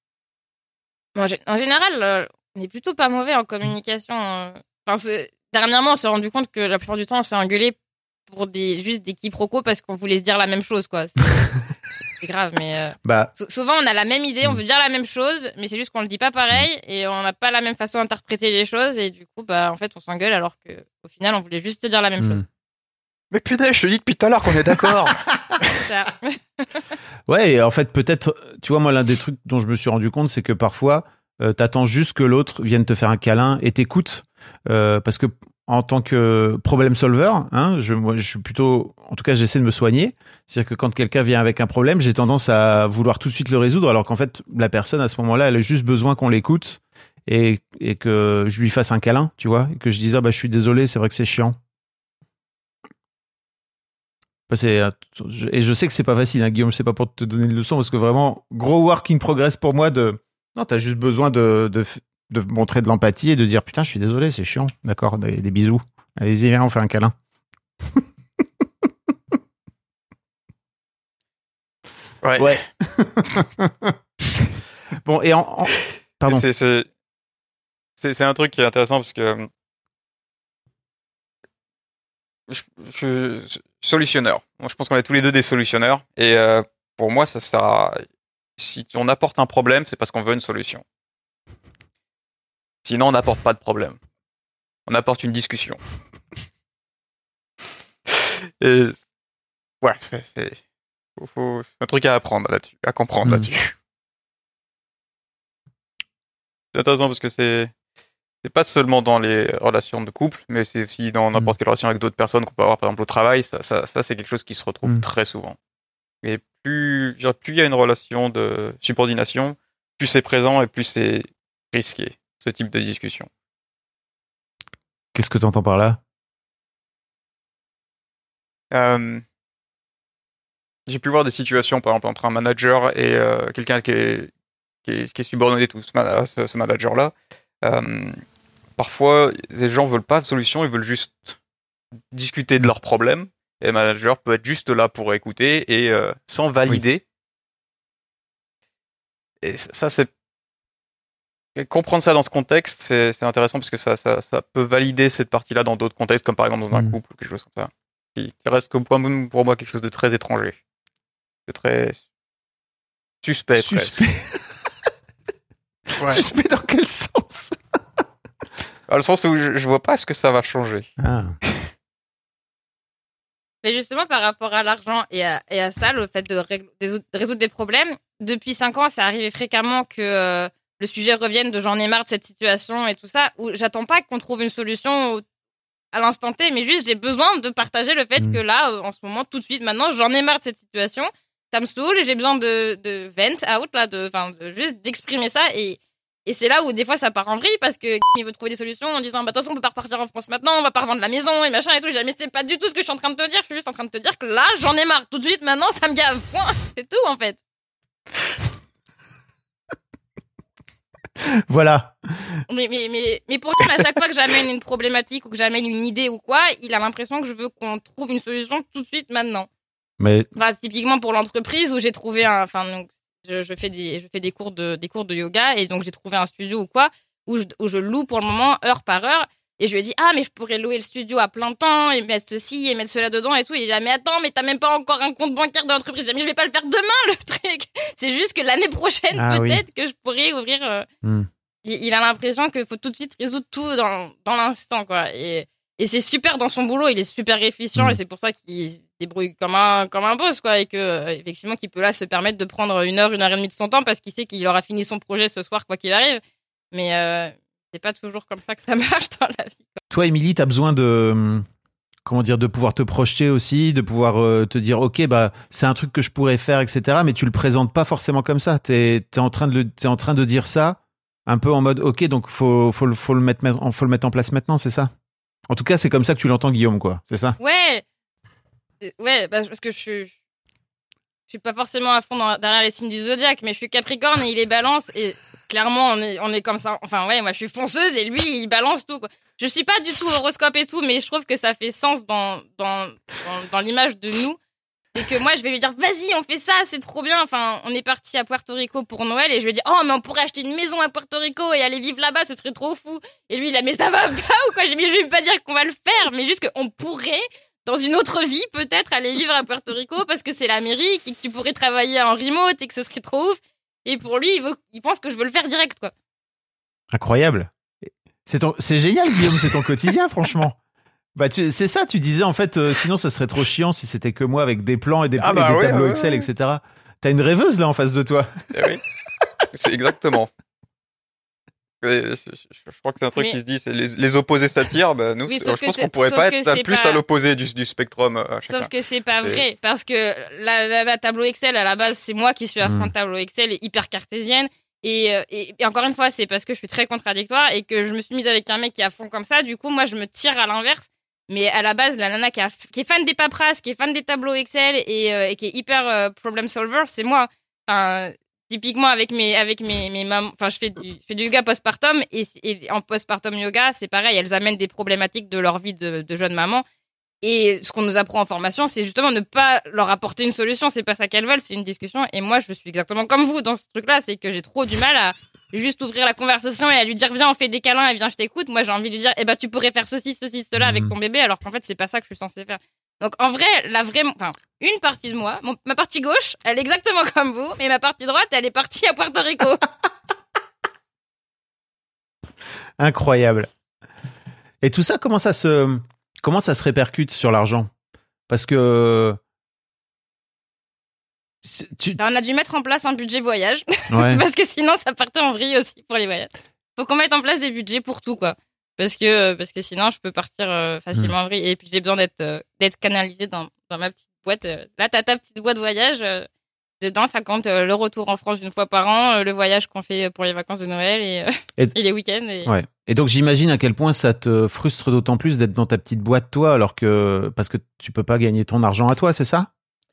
en général, on est plutôt pas mauvais en communication. Enfin, dernièrement, on s'est rendu compte que la plupart du temps, on s'est engueulé pour juste des quiproquos parce qu'on voulait se dire la même chose, quoi. C'est grave, mais souvent on a la même idée, on veut dire la même chose, mais c'est juste qu'on le dit pas pareil et on n'a pas la même façon d'interpréter les choses et du coup, en fait, on s'engueule alors que au final, on voulait juste te dire la même chose. Mais putain, je te dis depuis tout à l'heure qu'on est d'accord. Ça. Ouais, et en fait, peut-être, tu vois, moi, l'un des trucs dont je me suis rendu compte, c'est que parfois, t'attends juste que l'autre vienne te faire un câlin et t'écoute, parce que en tant que problem solver, hein, moi, je suis plutôt, en tout cas, j'essaie de me soigner. C'est-à-dire que quand quelqu'un vient avec un problème, j'ai tendance à vouloir tout de suite le résoudre, alors qu'en fait, la personne, à ce moment-là, elle a juste besoin qu'on l'écoute et que je lui fasse un câlin, tu vois, et que je dise, je suis désolé, c'est vrai que c'est chiant. Et je sais que c'est pas facile, hein, Guillaume, je sais pas pour te donner une leçon, parce que vraiment, gros work in progress pour moi non, t'as juste besoin de montrer de l'empathie et de dire, putain, je suis désolé, c'est chiant. D'accord, des bisous. Allez-y, viens, on fait un câlin. Ouais. Bon, et pardon. C'est un truc qui est intéressant parce que je suis solutionneur. Je pense qu'on est tous les deux des solutionneurs. Et pour moi, ça sert à... Si on apporte un problème, c'est parce qu'on veut une solution. Sinon, on n'apporte pas de problème. On apporte une discussion. Et ouais, c'est un truc à apprendre là-dessus, à comprendre là-dessus. C'est intéressant parce que c'est pas seulement dans les relations de couple, mais c'est aussi dans n'importe quelle relation avec d'autres personnes qu'on peut avoir, par exemple au travail. Ça c'est quelque chose qui se retrouve très souvent. Et plus il y a une relation de subordination, plus c'est présent et plus c'est risqué, ce type de discussion. Qu'est-ce que tu entends par là? J'ai pu voir des situations, par exemple, entre un manager et quelqu'un qui est subordonné à ce manager-là. Parfois, les gens veulent pas de solution, ils veulent juste discuter de leurs problèmes. Et le manager peut être juste là pour écouter et sans valider. Oui. Et ça, c'est comprendre ça dans ce contexte, c'est intéressant parce que ça peut valider cette partie-là dans d'autres contextes, comme par exemple dans un couple ou quelque chose comme ça, qui reste comme pour moi quelque chose de très étranger, de très suspect. Ouais. Suspect dans quel sens? Dans le sens où je vois pas ce que ça va changer. Ah. Mais justement, par rapport à l'argent et à ça, le fait de résoudre des problèmes, depuis 5 ans, ça arrivait fréquemment que le sujet revienne de j'en ai marre de cette situation et tout ça, où j'attends pas qu'on trouve une solution à l'instant T, mais juste j'ai besoin de partager le fait que là, en ce moment, tout de suite, maintenant, j'en ai marre de cette situation, ça me saoule et j'ai besoin de vent out, là, juste d'exprimer ça et c'est là où des fois ça part en vrille parce que il veut trouver des solutions en disant de toute façon on peut pas repartir en France maintenant, on va pas revendre la maison et machin et tout. Mais c'est pas du tout ce que je suis en train de te dire, je suis juste en train de te dire que là j'en ai marre tout de suite maintenant, ça me gave, point. C'est tout en fait. Voilà. Mais pour lui, à chaque fois que j'amène une problématique ou que j'amène une idée ou quoi, il a l'impression que je veux qu'on trouve une solution tout de suite maintenant. Mais typiquement pour l'entreprise où j'ai trouvé donc je fais des cours de yoga et donc j'ai trouvé un studio ou quoi où je loue pour le moment heure par heure et je lui ai dit mais je pourrais louer le studio à plein temps et mettre ceci et mettre cela dedans et tout et il a dit mais attends mais t'as même pas encore un compte bancaire de l'entreprise. J'ai dit mais je vais pas le faire demain le truc, c'est juste que l'année prochaine peut-être que je pourrais ouvrir il a l'impression qu'il faut tout de suite résoudre tout dans l'instant quoi et c'est super dans son boulot, il est super efficient et c'est pour ça qu'il se débrouille comme un boss quoi et que effectivement qu'il peut là se permettre de prendre 1 heure et demie de son temps parce qu'il sait qu'il aura fini son projet ce soir quoi qu'il arrive. Mais c'est pas toujours comme ça que ça marche dans la vie. Quoi. Toi, Émilie, t'as besoin de pouvoir te projeter aussi, de pouvoir te dire ok c'est un truc que je pourrais faire etc. Mais tu le présentes pas forcément comme ça. T'es en train de dire ça un peu en mode ok donc faut le mettre en place maintenant, c'est ça? En tout cas, c'est comme ça que tu l'entends, Guillaume, quoi. C'est ça? Ouais, parce que je suis pas forcément à fond derrière les signes du zodiaque, mais je suis Capricorne et il est Balance et clairement on est comme ça. Enfin ouais, moi je suis fonceuse et lui il balance tout quoi. Je suis pas du tout horoscope et tout, mais je trouve que ça fait sens dans l'image de nous. C'est que moi je vais lui dire vas-y on fait ça, c'est trop bien. Enfin on est parti à Puerto Rico pour Noël et je lui ai dit mais on pourrait acheter une maison à Puerto Rico et aller vivre là-bas, ce serait trop fou. Et lui il a mais ça va pas ou quoi? J'ai dit je vais pas dire qu'on va le faire, mais juste qu'on pourrait dans une autre vie, peut-être, aller vivre à Puerto Rico parce que c'est l'Amérique et que tu pourrais travailler en remote et que ce serait trop ouf. Et pour lui, il pense que je veux le faire direct, quoi. Incroyable. C'est génial, Guillaume, c'est ton quotidien, franchement. Bah, c'est ça, tu disais, en fait, sinon, ça serait trop chiant si c'était que moi avec des plans et des tableaux Excel, etc. T'as une rêveuse, là, en face de toi. Oui, c'est exactement. Je crois que c'est un truc qui se dit, c'est les opposés s'attirent. Bah, nous, je pense qu'on pourrait pas être plus à l'opposé du spectrum. Sauf que c'est pas vrai, parce que la tableau Excel, à la base, c'est moi qui suis à fond de tableau Excel et hyper cartésienne. Et encore une fois, c'est parce que je suis très contradictoire et que je me suis mise avec un mec qui est à fond comme ça. Du coup, moi, je me tire à l'inverse. Mais à la base, la nana qui est fan des paperasses, qui est fan des tableaux Excel et qui est hyper problem solver, c'est moi. Enfin, typiquement avec mes mamans, enfin, je fais du yoga postpartum et en postpartum yoga, c'est pareil, elles amènent des problématiques de leur vie de jeune maman. Et ce qu'on nous apprend en formation, c'est justement ne pas leur apporter une solution. C'est pas ça qu'elles veulent, c'est une discussion. Et moi, je suis exactement comme vous dans ce truc-là, c'est que j'ai trop du mal à juste ouvrir la conversation et à lui dire viens, on fait des câlins et viens, je t'écoute. Moi, j'ai envie de lui dire tu pourrais faire ceci, cela avec ton bébé, alors qu'en fait, c'est pas ça que je suis censée faire. Donc en vrai, une partie de moi, ma partie gauche, elle est exactement comme vous, mais ma partie droite, elle est partie à Puerto Rico. Incroyable. Et tout ça, comment ça se répercute sur l'argent? Parce que on a dû mettre en place un budget voyage, ouais. Parce que sinon ça partait en vrille aussi pour les voyages. Faut qu'on mette en place des budgets pour tout, quoi. Parce que sinon je peux partir facilement en vrille. Et puis j'ai besoin d'être canalisée dans ma petite boîte. Là, t'as ta petite boîte voyage. Dedans, ça compte le retour en France une fois par an, le voyage qu'on fait pour les vacances de Noël et les week-ends. Ouais. Et donc, j'imagine à quel point ça te frustre d'autant plus d'être dans ta petite boîte, toi, parce que tu peux pas gagner ton argent à toi, c'est ça?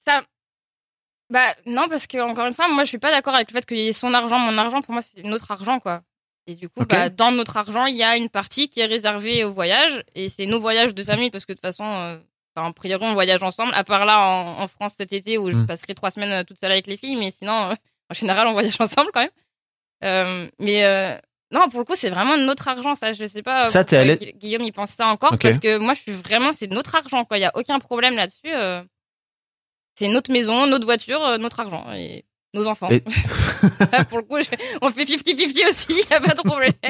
Non, parce que, encore une fois, moi, je suis pas d'accord avec le fait qu'il y ait son argent, mon argent. Pour moi, c'est notre argent, quoi. Et du coup, okay. Dans notre argent, il y a une partie qui est réservée au voyage. Et c'est nos voyages de famille, parce que de toute façon, en priori, on voyage ensemble. À part là, en France cet été, où je passerai 3 semaines toute seule avec les filles. Mais sinon, en général, on voyage ensemble quand même. Non, pour le coup, c'est vraiment notre argent, ça. Je sais pas. Ça, Guillaume, il pense ça encore. Okay. Parce que moi, c'est notre argent, quoi. Il y a aucun problème là-dessus. C'est notre maison, notre voiture, notre argent. Et nos enfants. Là, pour le coup, on fait 50-50 aussi. Il n'y a pas de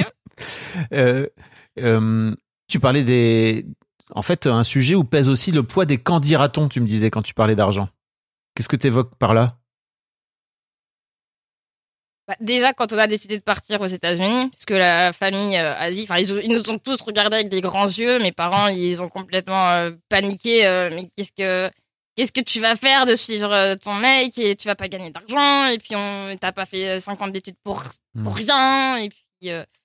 problème. Tu parlais en fait, un sujet où pèse aussi le poids des candidatons, tu me disais, quand tu parlais d'argent. Qu'est-ce que tu évoques par là? Déjà, quand on a décidé de partir aux États-Unis, parce que la famille a dit, ils nous ont tous regardés avec des grands yeux. Mes parents, ils ont complètement paniqué. Mais qu'est-ce que tu vas faire de suivre ton mec et tu vas pas gagner d'argent et puis t'as pas fait 5 ans d'études pour rien et puis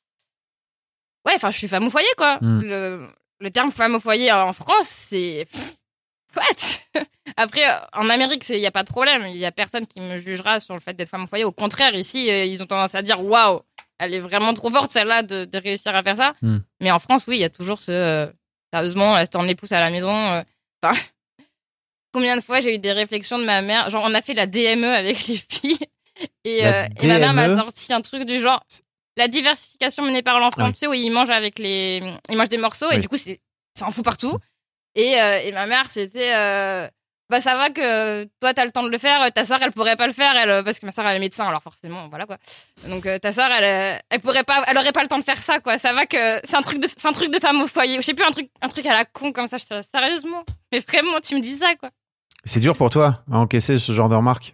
je suis femme au foyer, quoi. Le terme femme au foyer en France, c'est what? Après, en Amérique, il y a pas de problème. Il y a personne qui me jugera sur le fait d'être femme au foyer. Au contraire, ici, ils ont tendance à dire waouh, elle est vraiment trop forte celle-là de réussir à faire ça. Mais en France, oui, il y a toujours sérieusement, reste en épouse à la maison. Combien de fois j'ai eu des réflexions de ma mère, genre on a fait la DME avec les filles et ma mère m'a sorti un truc du genre la diversification menée par l'enfant, tu sais, où ils mangent des morceaux et du coup ça en fout partout et ma mère c'était ça va que toi t'as le temps de le faire, ta soeur elle pourrait pas le faire parce que ma soeur elle est médecin, alors forcément voilà quoi, donc ta soeur elle aurait pas le temps de faire ça, quoi. Ça va que c'est un truc de femme au foyer, je sais plus, un truc à la con comme ça. Je te sérieusement, mais vraiment tu me dis ça, quoi. C'est dur pour toi à encaisser ce genre de remarques?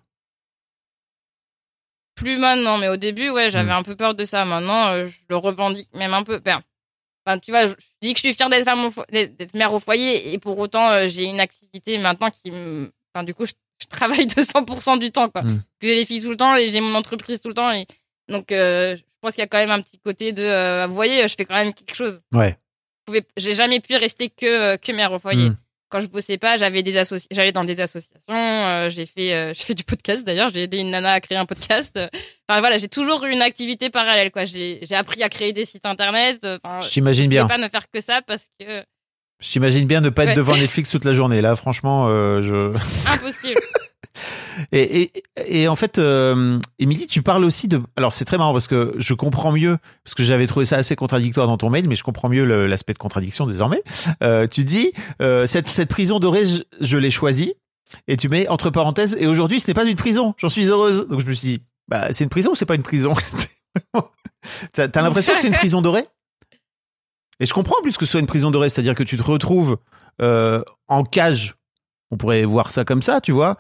Plus maintenant, mais au début, ouais, j'avais un peu peur de ça. Maintenant, je le revendique même un peu. Tu vois, je dis que je suis fière d'être mère au foyer et pour autant, j'ai une activité maintenant du coup, je travaille 200% du temps, quoi. J'ai les filles tout le temps et j'ai mon entreprise tout le temps. Et donc, je pense qu'il y a quand même un petit côté de, vous voyez, je fais quand même quelque chose. Ouais. J'ai jamais pu rester que mère au foyer. Quand je bossais pas, j'allais dans des associations, je fais du podcast d'ailleurs, j'ai aidé une nana à créer un podcast. J'ai toujours eu une activité parallèle, quoi. J'ai appris à créer des sites internet. Je t'imagine bien. Je peux pas ne faire que ça parce que. Je t'imagine bien ne pas être devant Netflix toute la journée. Là, franchement, Impossible. Et en fait, Émilie, tu parles aussi de... Alors, c'est très marrant parce que je comprends mieux, parce que j'avais trouvé ça assez contradictoire dans ton mail, mais je comprends mieux l'aspect de contradiction désormais. Tu dis, cette prison dorée, je l'ai choisie, et tu mets entre parenthèses, et aujourd'hui, ce n'est pas une prison, j'en suis heureuse. Donc, je me suis dit, bah, c'est une prison ou c'est pas une prison? T'as l'impression que c'est une prison dorée? Et je comprends en plus que ce soit une prison dorée, c'est-à-dire que tu te retrouves en cage. On pourrait voir ça comme ça, tu vois,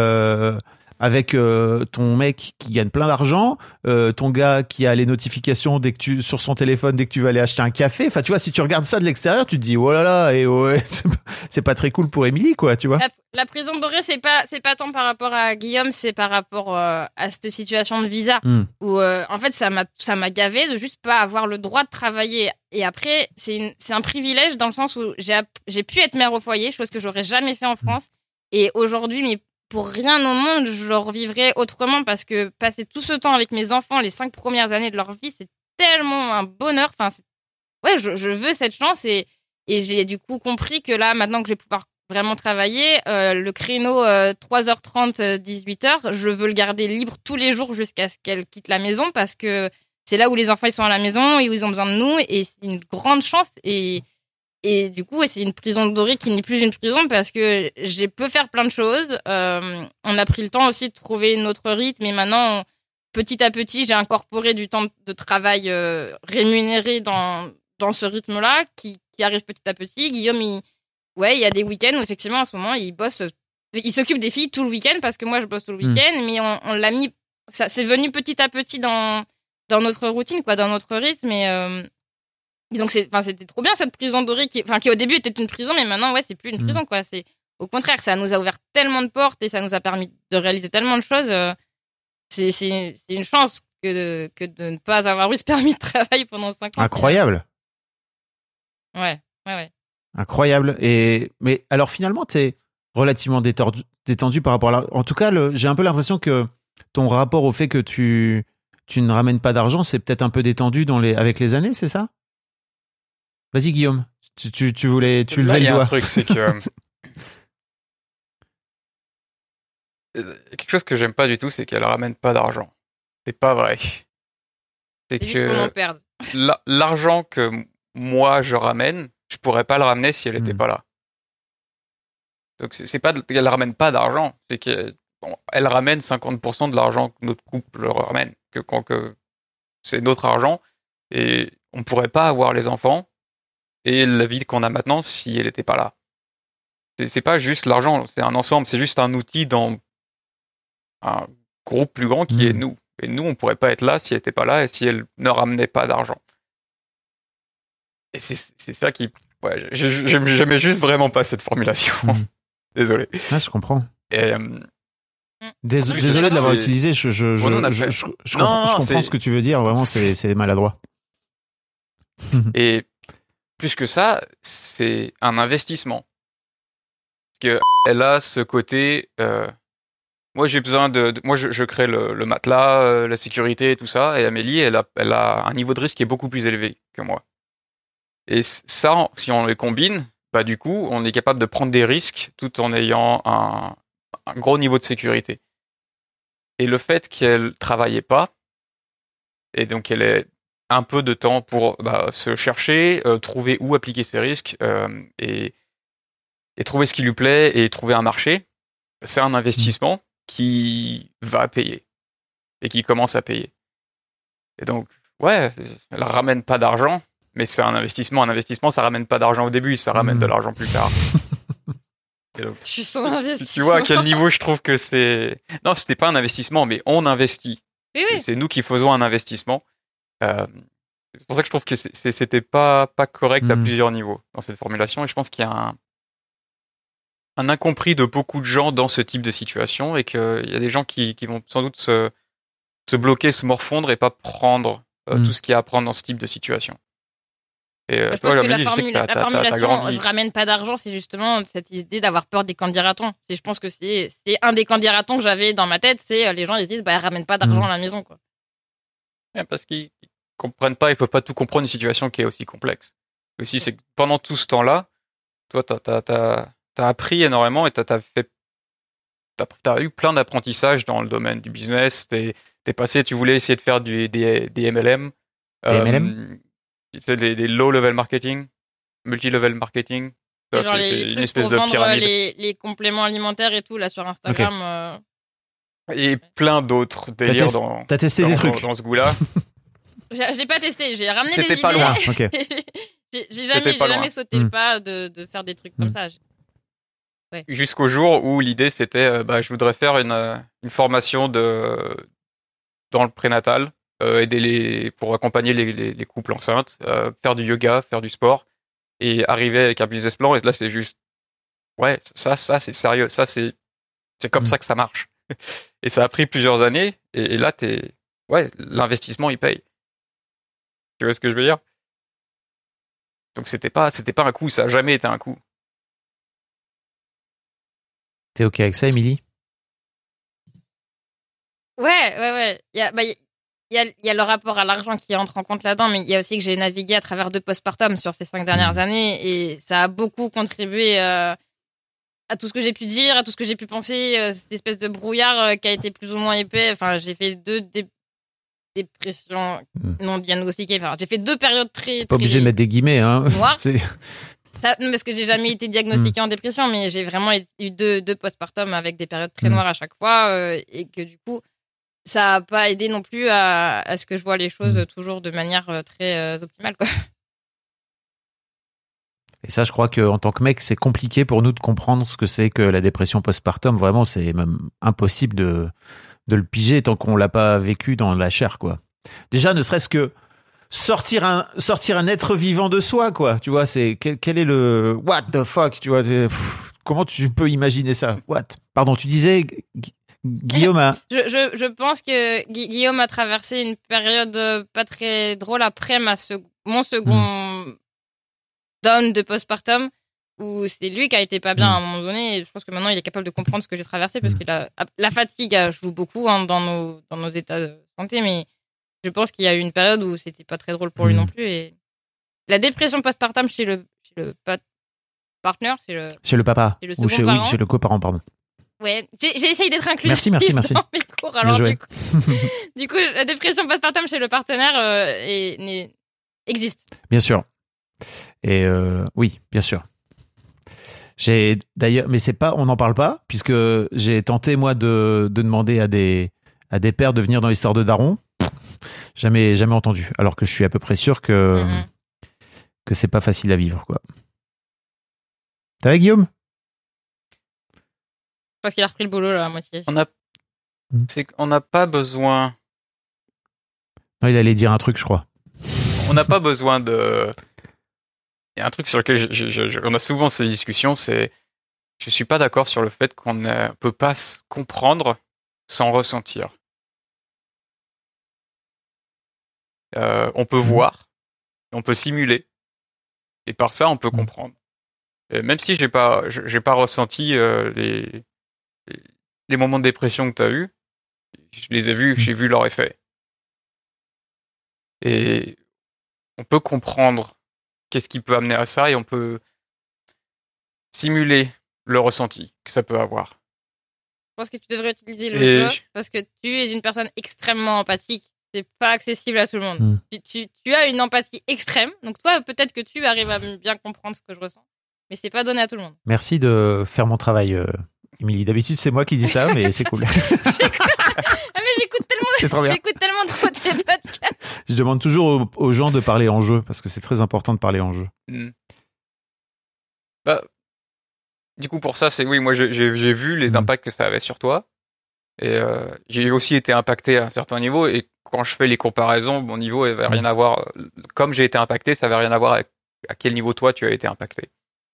avec ton mec qui gagne plein d'argent, ton gars qui a les notifications sur son téléphone dès que tu vas aller acheter un café. Enfin, tu vois, si tu regardes ça de l'extérieur, tu te dis, oh là là, et ouais, c'est pas très cool pour Émilie, quoi, tu vois. La prison dorée, c'est pas tant par rapport à Guillaume, c'est par rapport à cette situation de visa où en fait ça m'a gavé de juste pas avoir le droit de travailler. Et après, c'est un privilège dans le sens où j'ai pu être mère au foyer, chose que j'aurais jamais fait en France. Et aujourd'hui, mais pour rien au monde, je le revivrais autrement parce que passer tout ce temps avec mes enfants, les 5 premières années de leur vie, c'est tellement un bonheur. Enfin, ouais, je veux cette chance et j'ai du coup compris que là, maintenant que je vais pouvoir vraiment travailler, le créneau 3h30, 18h, je veux le garder libre tous les jours jusqu'à ce qu'elle quitte la maison parce que c'est là où les enfants ils sont à la maison et où ils ont besoin de nous et c'est une grande chance et du coup c'est une prison dorée qui n'est plus une prison parce que je peux faire plein de choses. On a pris le temps aussi de trouver notre rythme et maintenant petit à petit j'ai incorporé du temps de travail rémunéré dans ce rythme-là qui arrive petit à petit. Guillaume il y a des week-ends où effectivement en ce moment il bosse, il s'occupe des filles tout le week-end parce que moi je bosse tout le week-end, mais on l'a mis, ça c'est venu petit à petit dans notre routine, quoi, dans notre rythme et donc c'était trop bien cette prison dorée qui au début était une prison, mais maintenant ouais c'est plus une prison, quoi. C'est au contraire, ça nous a ouvert tellement de portes et ça nous a permis de réaliser tellement de choses. C'est une chance que de ne pas avoir eu ce permis de travail pendant 5 ans. Incroyable. Ouais. Incroyable. Mais alors finalement, t'es relativement détendu par rapport à en tout cas, j'ai un peu l'impression que ton rapport au fait que tu ne ramènes pas d'argent, c'est peut-être un peu détendu avec les années, c'est ça? Vas-y Guillaume, tu levais le doigt. Il y a un truc, c'est que quelque chose que j'aime pas du tout, c'est qu'elle ramène pas d'argent. C'est pas vrai. C'est que l'argent que moi je ramène, je pourrais pas le ramener si elle était pas là. Donc c'est pas qu'elle ramène pas d'argent, c'est que elle ramène 50% de l'argent que notre couple ramène, que c'est notre argent et on pourrait pas avoir les enfants et la vie qu'on a maintenant si elle était pas là. C'est pas juste l'argent, c'est un ensemble, c'est juste un outil dans un groupe plus grand qui est nous. Et nous, on pourrait pas être là si elle était pas là et si elle ne ramenait pas d'argent. Et c'est ça qui... Ouais, j'aimais juste vraiment pas cette formulation. Désolé. Ah, je comprends. Et, désolé de l'avoir utilisé. Je comprends ce que tu veux dire. Vraiment, c'est maladroit. Et plus que ça, c'est un investissement. Parce qu'elle a ce côté... moi, j'ai besoin moi, je crée le matelas, la sécurité et tout ça. Et Amélie, elle a un niveau de risque qui est beaucoup plus élevé que moi. Et ça, si on les combine, bah du coup, on est capable de prendre des risques tout en ayant un gros niveau de sécurité. Et le fait qu'elle travaillait pas, et donc elle ait un peu de temps pour se chercher, trouver où appliquer ses risques, et trouver ce qui lui plaît et trouver un marché, c'est un investissement qui va payer et qui commence à payer. Et donc, ouais, elle ramène pas d'argent. Mais c'est un investissement. Un investissement, ça ramène pas d'argent au début, ça ramène de l'argent plus tard. Et donc, je suis son investissement. Tu vois à quel niveau je trouve que c'est... Non, c'était pas un investissement, mais on investit. Oui. C'est nous qui faisons un investissement. C'est pour ça que je trouve que c'était pas correct à plusieurs niveaux dans cette formulation. Et je pense qu'il y a un incompris de beaucoup de gens dans ce type de situation et qu'il y a des gens qui vont sans doute se bloquer, se morfondre et pas prendre tout ce qu'il y a à prendre dans ce type de situation. Et je pense que la formulation je ramène pas d'argent, c'est justement cette idée d'avoir peur des candidatons. Je pense que c'est un des candidatons que j'avais dans ma tête, c'est les gens ils se disent elle ramène pas d'argent à la maison, quoi. Ouais, parce qu'ils comprennent pas, ils peuvent pas tout comprendre une situation qui est aussi complexe. Aussi, c'est que pendant tout ce temps-là, toi t'as appris énormément et t'as fait t'as eu plein d'apprentissages dans le domaine du business. T'es passé, tu voulais essayer de faire des MLM. Des MLM? C'est des low-level marketing, multi-level marketing. C'est genre les une trucs espèce pour de vendre pyramide. les compléments alimentaires et tout, là, sur Instagram. Et plein d'autres délires T'as testé des trucs? dans ce goût-là. J'ai pas testé, j'ai ramené des C'était idées. pas loin. Ok. J'ai jamais sauté le pas de faire des trucs comme ça. Jusqu'au jour où l'idée c'était, je voudrais faire une formation dans le prénatal, aider pour accompagner les couples enceintes, faire du yoga, faire du sport, et arriver avec un business plan. Et là c'est juste, ça c'est sérieux, ça c'est comme ça que ça marche. Et ça a pris plusieurs années, et là l'investissement il paye. Tu vois ce que je veux dire? Donc c'était pas un coup, ça a jamais été un coup. T'es OK avec ça, Émilie? Ouais. Il y a le rapport à l'argent qui entre en compte là-dedans, mais il y a aussi que j'ai navigué à travers 2 postpartum sur ces 5 dernières années, et ça a beaucoup contribué à tout ce que j'ai pu dire, à tout ce que j'ai pu penser, cette espèce de brouillard qui a été plus ou moins épais. Enfin, j'ai fait 2 dépressions non diagnostiquées. Enfin, j'ai fait 2 périodes très... Pas obligé de mettre des guillemets, hein. Noires. Parce que j'ai jamais été diagnostiquée en dépression, mais j'ai vraiment eu 2 postpartum avec des périodes très noires à chaque fois, et que du coup, ça a pas aidé non plus à ce que je vois les choses toujours de manière très optimale, quoi. Et ça, je crois qu'en tant que mec, c'est compliqué pour nous de comprendre ce que c'est que la dépression postpartum. Vraiment, c'est même impossible de le piger tant qu'on l'a pas vécu dans la chair, quoi. Déjà, ne serait-ce que sortir un être vivant de soi, quoi. Tu vois, c'est quel est le what the fuck, tu vois. Comment tu peux imaginer ça? What? Pardon, tu disais Guillaume a... Je pense que Guillaume a traversé une période pas très drôle après mon second down de postpartum, où c'est lui qui a été pas bien à un moment donné, et je pense que maintenant il est capable de comprendre ce que j'ai traversé, parce que la fatigue joue beaucoup dans nos états de santé, mais je pense qu'il y a eu une période où c'était pas très drôle pour lui non plus. Et la dépression postpartum chez le partner, c'est le papa, c'est le second parent. chez le coparent, pardon. Ouais, j'ai essayé d'être inclusif merci. dans mes cours. Alors du coup, la dépression postpartum chez le partenaire existe. Bien sûr. Et oui, bien sûr. J'ai d'ailleurs, mais c'est pas, on n'en parle pas, puisque j'ai tenté moi de demander à des pères de venir dans l'histoire de Daron. Jamais entendu. Alors que je suis à peu près sûr que c'est pas facile à vivre, quoi. T'as vu, Guillaume? Je pense qu'il a repris le boulot là à moitié. On n'a pas besoin. Non, il allait dire un truc, je crois. On n'a pas besoin de. Il y a un truc sur lequel on a souvent ces discussions, c'est je suis pas d'accord sur le fait qu'on ne peut pas comprendre sans ressentir. On peut voir, on peut simuler, et par ça on peut comprendre. Et même si j'ai pas ressenti les moments de dépression que tu as eu, je les ai vus, j'ai vu leur effet. Et on peut comprendre qu'est-ce qui peut amener à ça, et on peut simuler le ressenti que ça peut avoir. Je pense que tu devrais utiliser le jeu, parce que tu es une personne extrêmement empathique. C'est pas accessible à tout le monde. Tu as une empathie extrême, donc toi, peut-être que tu arrives à bien comprendre ce que je ressens, mais c'est pas donné à tout le monde. Merci de faire mon travail, Émilie. D'habitude, c'est moi qui dis ça, mais c'est cool. J'écoute tellement trop tes podcasts. Je demande toujours aux gens de parler en jeu, parce que c'est très important de parler en jeu. Du coup, pour ça, c'est oui, moi j'ai vu les impacts que ça avait sur toi, et j'ai aussi été impacté à un certain niveau, et quand je fais les comparaisons, mon niveau n'avait rien à voir. Comme j'ai été impacté, ça n'avait rien à voir avec à quel niveau toi tu as été impacté.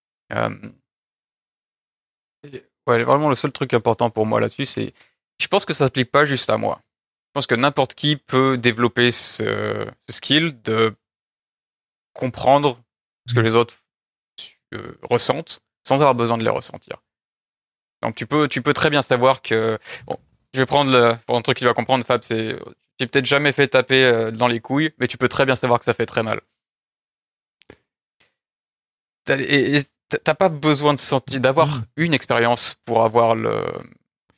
Vraiment le seul truc important pour moi là-dessus, c'est je pense que ça s'applique pas juste à moi. Je pense que n'importe qui peut développer ce skill de comprendre ce que les autres ressentent sans avoir besoin de les ressentir. Donc tu peux très bien savoir que je vais prendre pour un truc que tu vas comprendre, Fab, c'est j'ai peut-être jamais fait taper dans les couilles, mais tu peux très bien savoir que ça fait très mal. Et t'as pas besoin de sentir, d'avoir une expérience pour avoir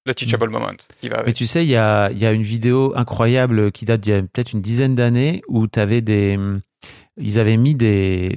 le teachable moment qui va avec. Mais tu sais, il y a une vidéo incroyable qui date d'il y a peut-être une dizaine d'années où ils avaient mis des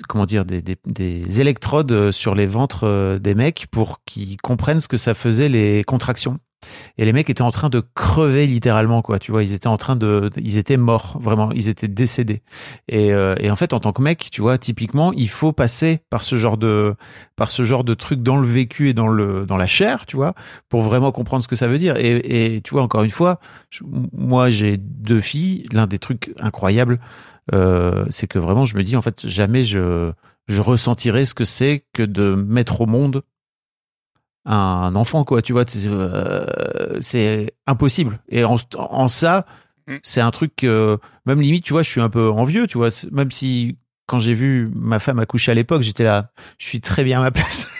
électrodes sur les ventres des mecs pour qu'ils comprennent ce que ça faisait les contractions. Et les mecs étaient en train de crever littéralement, quoi. Tu vois, ils étaient morts, vraiment, ils étaient décédés. Et en fait, en tant que mec, tu vois, typiquement, il faut passer par ce genre de truc dans le vécu et dans la chair, tu vois, pour vraiment comprendre ce que ça veut dire. Et tu vois, encore une fois, moi, j'ai 2 filles. L'un des trucs incroyables, c'est que vraiment, je me dis, en fait, jamais je ressentirai ce que c'est que de mettre au monde un enfant, quoi, tu vois, c'est impossible. Et en ça, c'est un truc même limite, tu vois, je suis un peu envieux, tu vois, même si quand j'ai vu ma femme accoucher à l'époque, j'étais là, je suis très bien à ma place.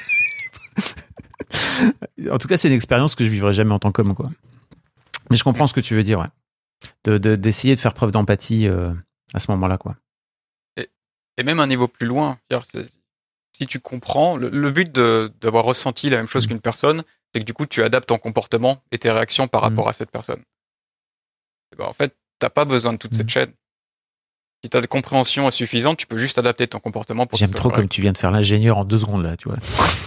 En tout cas, c'est une expérience que je vivrai jamais en tant qu'homme, quoi. Mais je comprends ce que tu veux dire, ouais. D'essayer de faire preuve d'empathie à ce moment-là, quoi. Et même un niveau plus loin, si tu comprends, le but d'avoir ressenti la même chose qu'une personne, c'est que du coup, tu adaptes ton comportement et tes réactions par rapport à cette personne. Et ben, en fait, t'as pas besoin de toute cette chaîne. Si t'as de compréhension suffisante, tu peux juste adapter ton comportement pour. J'aime trop comme tu viens de faire l'ingénieur en 2 secondes, là, tu vois.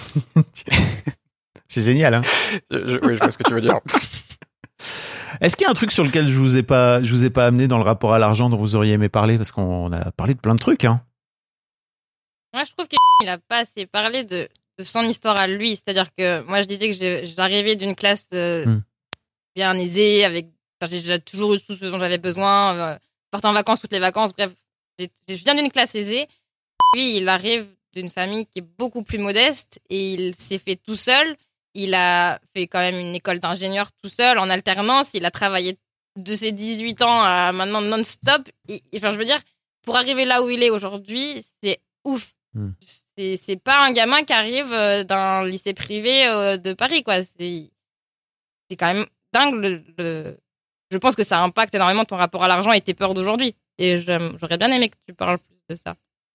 C'est génial, hein. Oui, je vois ce que tu veux dire. Est-ce qu'il y a un truc sur lequel je vous ai pas amené dans le rapport à l'argent dont vous auriez aimé parler? Parce qu'on a parlé de plein de trucs, hein. Moi, je trouve qu'il a pas assez parlé de son histoire à lui. C'est-à-dire que moi, je disais que j'arrivais d'une classe bien aisée, j'ai déjà toujours eu tout ce dont j'avais besoin, partais en vacances toutes les vacances. Bref, je viens d'une classe aisée. Lui, il arrive d'une famille qui est beaucoup plus modeste et il s'est fait tout seul. Il a fait quand même une école d'ingénieur tout seul en alternance. Il a travaillé de ses 18 ans à maintenant non-stop. Enfin, je veux dire, pour arriver là où il est aujourd'hui, c'est ouf. C'est pas un gamin qui arrive d'un lycée privé de Paris, quoi. C'est quand même dingue. Je pense que ça impacte énormément ton rapport à l'argent et tes peurs d'aujourd'hui. Et j'aurais bien aimé que tu parles plus de ça.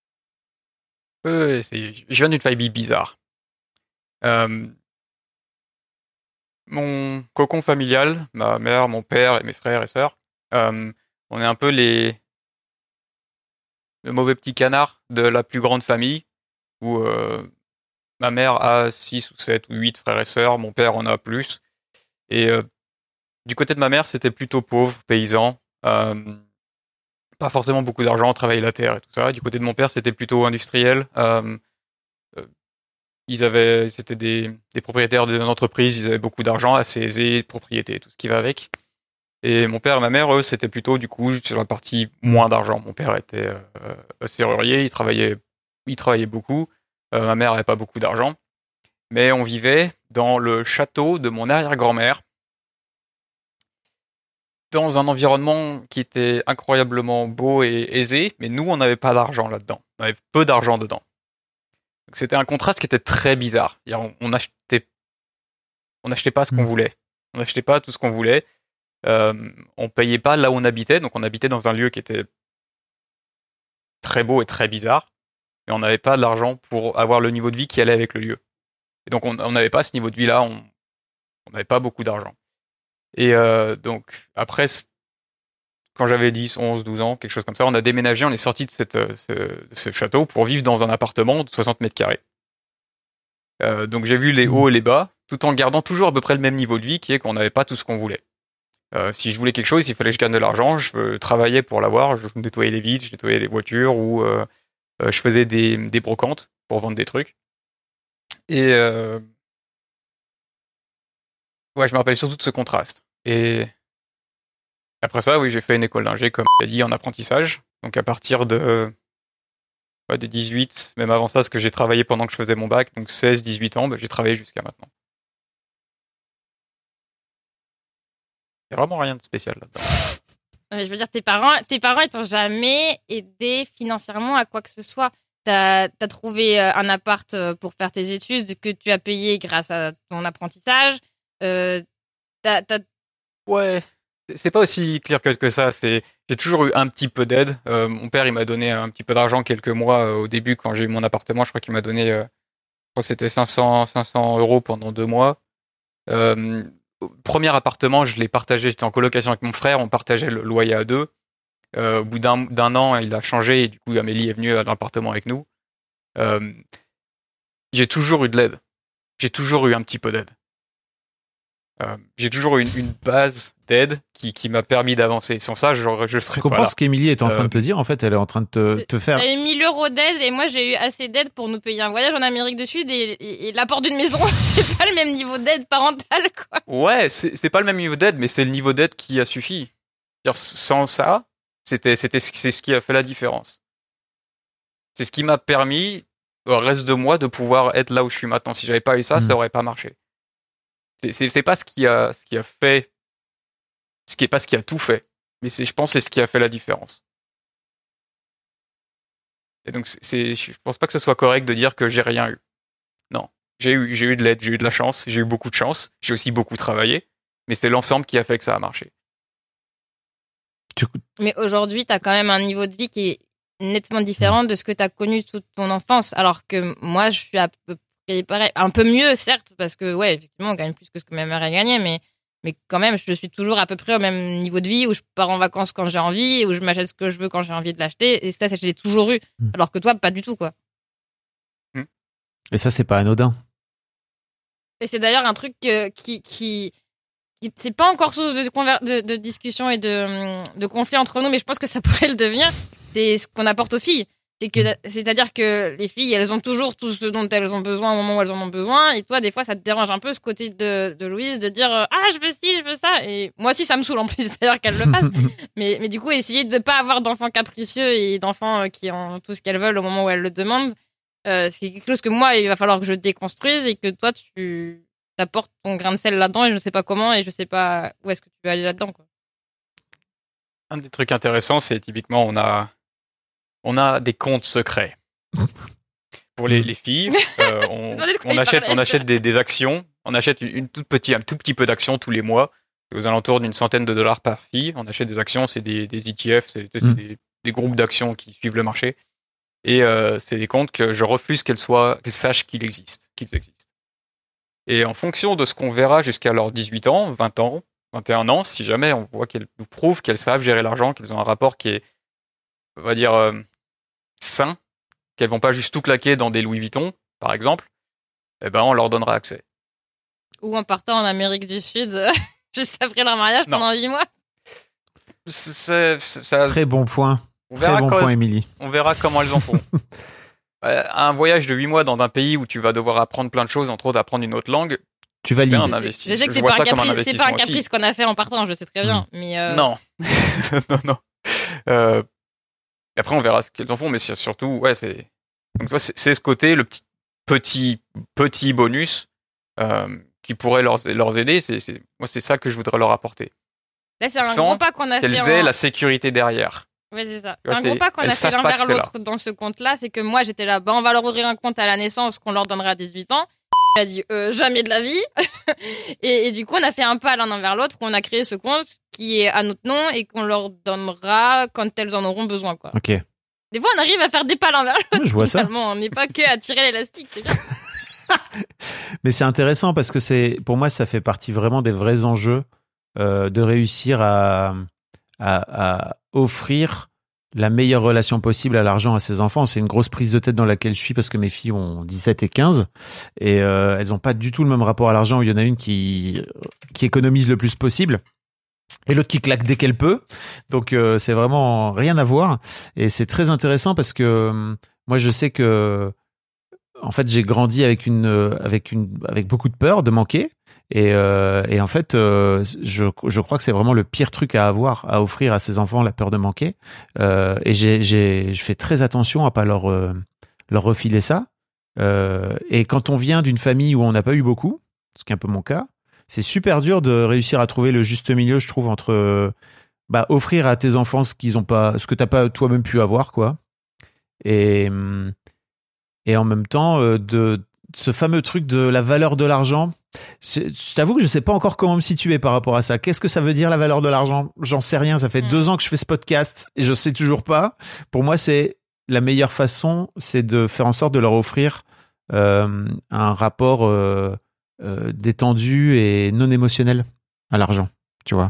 Je viens d'une famille bizarre. Mon cocon familial, ma mère, mon père et mes frères et sœurs, on est un peu le mauvais petit canard de la plus grande famille, où ma mère a 6 ou 7 ou 8 frères et sœurs, mon père en a plus. Et du côté de ma mère, c'était plutôt pauvre, paysan, pas forcément beaucoup d'argent, travailler la terre et tout ça. Du côté de mon père, c'était plutôt industriel. C'était des propriétaires d'une entreprise, ils avaient beaucoup d'argent, assez aisés, de propriété, tout ce qui va avec. Et mon père et ma mère, eux, c'était plutôt du coup sur la partie moins d'argent. Mon père était serrurier, il travaillait beaucoup. Ma mère avait pas beaucoup d'argent, mais on vivait dans le château de mon arrière-grand-mère, dans un environnement qui était incroyablement beau et aisé, mais nous, on n'avait pas d'argent là-dedans. On avait peu d'argent dedans. Donc c'était un contraste qui était très bizarre. On achetait pas ce qu'on voulait. On n'achetait pas tout ce qu'on voulait. On payait pas là où on habitait, donc on habitait dans un lieu qui était très beau et très bizarre, mais on n'avait pas de l'argent pour avoir le niveau de vie qui allait avec le lieu. Et donc on n'avait pas ce niveau de vie-là, on n'avait pas beaucoup d'argent. Et donc après, quand j'avais 10, 11, 12 ans, quelque chose comme ça, on a déménagé, on est sorti de ce château pour vivre dans un appartement de 60 mètres carrés. Donc j'ai vu les hauts et les bas, tout en gardant toujours à peu près le même niveau de vie, qui est qu'on n'avait pas tout ce qu'on voulait. Si je voulais quelque chose, il fallait que je gagne de l'argent, je travaillais pour l'avoir, je nettoyais les vitres, je nettoyais les voitures, ou je faisais des brocantes pour vendre des trucs. Et ouais, je me rappelle surtout de ce contraste. Et après ça, oui, j'ai fait une école d'ingé, comme tu as dit, en apprentissage. Donc à partir des 18, même avant ça, parce que j'ai travaillé pendant que je faisais mon bac, donc 16, 18 ans, j'ai travaillé jusqu'à maintenant. Il n'y a vraiment rien de spécial là-dedans. Je veux dire, tes parents, ils t'ont jamais aidé financièrement à quoi que ce soit. T'as trouvé un appart pour faire tes études que tu as payé grâce à ton apprentissage. Ouais, c'est pas aussi clair que ça. J'ai toujours eu un petit peu d'aide. Mon père, il m'a donné un petit peu d'argent quelques mois au début quand j'ai eu mon appartement. Je crois qu'il m'a donné, je crois que c'était 500 € pendant 2 mois. premier appartement, je l'ai partagé, j'étais en colocation avec mon frère, on partageait le loyer à deux. Au bout d'un an, il a changé et du coup, Amélie est venue dans l'appartement avec nous. J'ai toujours eu de l'aide. J'ai toujours eu un petit peu d'aide. J'ai toujours eu une base d'aide qui m'a permis d'avancer. Sans ça, je serais Tu pas comprends là. ce qu'Émilie est en train de te dire, en fait, elle est en train de te faire... J'avais 1000 € d'aide et moi j'ai eu assez d'aide pour nous payer un voyage en Amérique du Sud et l'apport d'une maison, c'est pas le même niveau d'aide parentale, quoi. Ouais, c'est pas le même niveau d'aide, mais c'est le niveau d'aide qui a suffi. C'est-à-dire, sans ça, c'est ce qui a fait la différence. C'est ce qui m'a permis, au reste de moi, de pouvoir être là où je suis maintenant. Si j'avais pas eu ça, ça aurait pas marché. C'est pas ce qui a fait, pas ce qui a tout fait, mais je pense que c'est ce qui a fait la différence. Et donc je pense pas que ce soit correct de dire que j'ai rien eu. Non, j'ai eu de l'aide, j'ai eu de la chance, j'ai eu beaucoup de chance, j'ai aussi beaucoup travaillé, mais c'est l'ensemble qui a fait que ça a marché. Mais aujourd'hui, t'as quand même un niveau de vie qui est nettement différent de ce que t'as connu toute ton enfance, alors que moi, je suis à peu près pareil, un peu mieux, certes, parce que, ouais, effectivement, on gagne plus que ce que ma mère a gagné, mais quand même, je suis toujours à peu près au même niveau de vie, où je pars en vacances quand j'ai envie, où je m'achète ce que je veux quand j'ai envie de l'acheter, et ça, je l'ai toujours eu, alors que toi, pas du tout, quoi. Et ça, c'est pas anodin. Et c'est d'ailleurs un truc qui c'est pas encore source de discussion et de conflit entre nous, mais je pense que ça pourrait le devenir. C'est ce qu'on apporte aux filles. C'est-à-dire que les filles, elles ont toujours tout ce dont elles ont besoin au moment où elles en ont besoin. Et toi, des fois, ça te dérange un peu ce côté de Louise de dire ah, je veux ci, je veux ça. Et moi aussi, ça me saoule en plus d'ailleurs qu'elle le fasse. mais du coup, essayer de pas avoir d'enfants capricieux et d'enfants qui ont tout ce qu'elles veulent au moment où elles le demandent, c'est quelque chose que moi, il va falloir que je déconstruise et que toi, tu apportes ton grain de sel là-dedans et je ne sais pas comment et je sais pas où est-ce que tu veux aller là-dedans, quoi. Un des trucs intéressants, c'est typiquement on a des comptes secrets. Pour les filles, on achète des actions, on achète un tout petit peu d'actions tous les mois, aux alentours d'une centaine de dollars par fille. On achète des actions, c'est des ETF, c'est des groupes d'actions qui suivent le marché. Et c'est des comptes que je refuse qu'elles sachent qu'ils existent. Et en fonction de ce qu'on verra jusqu'à leurs 18 ans, 20 ans, 21 ans, si jamais on voit qu'elles nous prouvent qu'elles savent gérer l'argent, qu'elles ont un rapport qui est, on va dire, sain, qu'elles vont pas juste tout claquer dans des Louis Vuitton, par exemple, eh ben on leur donnera accès. Ou en partant en Amérique du Sud, juste après leur mariage pendant 8 mois. Très bon point. Très bon point, Émilie. On verra comment elles en font. Un voyage de 8 mois dans un pays où tu vas devoir apprendre plein de choses, entre autres apprendre une autre langue, tu valides. Je sais que c'est pas un caprice qu'on a fait en partant, je sais très bien. Mais non. Non. Et après, on verra ce qu'elles en font, mais surtout, ouais, donc, c'est ce côté, le petit bonus, qui pourrait leur aider. Moi, c'est ça que je voudrais leur apporter. Là, c'est un gros pas qu'on a fait. Qu'elles aient la sécurité derrière. Ouais, c'est ça. C'est un gros pas qu'on a fait l'un vers l'autre dans ce compte-là. C'est que moi, j'étais là, on va leur ouvrir un compte à la naissance qu'on leur donnera à 18 ans. Il a dit, jamais de la vie. et du coup, on a fait un pas l'un vers l'autre où on a créé ce compte qui est à notre nom et qu'on leur donnera quand elles en auront besoin, quoi. Ok. Des fois, on arrive à faire des pas l'un vers l'autre. Je vois ça. On n'est pas que à tirer l'élastique, c'est bien. Mais c'est intéressant parce que pour moi, ça fait partie vraiment des vrais enjeux de réussir à offrir la meilleure relation possible à l'argent à ses enfants. C'est une grosse prise de tête dans laquelle je suis parce que mes filles ont 17 et 15 et elles n'ont pas du tout le même rapport à l'argent. Il y en a une qui économise le plus possible et l'autre qui claque dès qu'elle peut. Donc c'est vraiment rien à voir et c'est très intéressant parce que moi je sais que en fait j'ai grandi avec beaucoup de peur de manquer. Et en fait, je crois que c'est vraiment le pire truc à offrir à ses enfants, la peur de manquer. Et je fais très attention à pas leur refiler ça. Et quand on vient d'une famille où on n'a pas eu beaucoup, ce qui est un peu mon cas, c'est super dur de réussir à trouver le juste milieu, je trouve, entre offrir à tes enfants ce que t'as pas toi-même pu avoir, quoi. Et en même temps, de ce fameux truc de la valeur de l'argent. Je t'avoue que je sais pas encore comment me situer par rapport à ça. Qu'est-ce que ça veut dire la valeur de l'argent ? J'en sais rien. Ça fait 2 ans que je fais ce podcast et je sais toujours pas. Pour moi, c'est la meilleure façon, c'est de faire en sorte de leur offrir un rapport détendu et non émotionnel à l'argent, tu vois.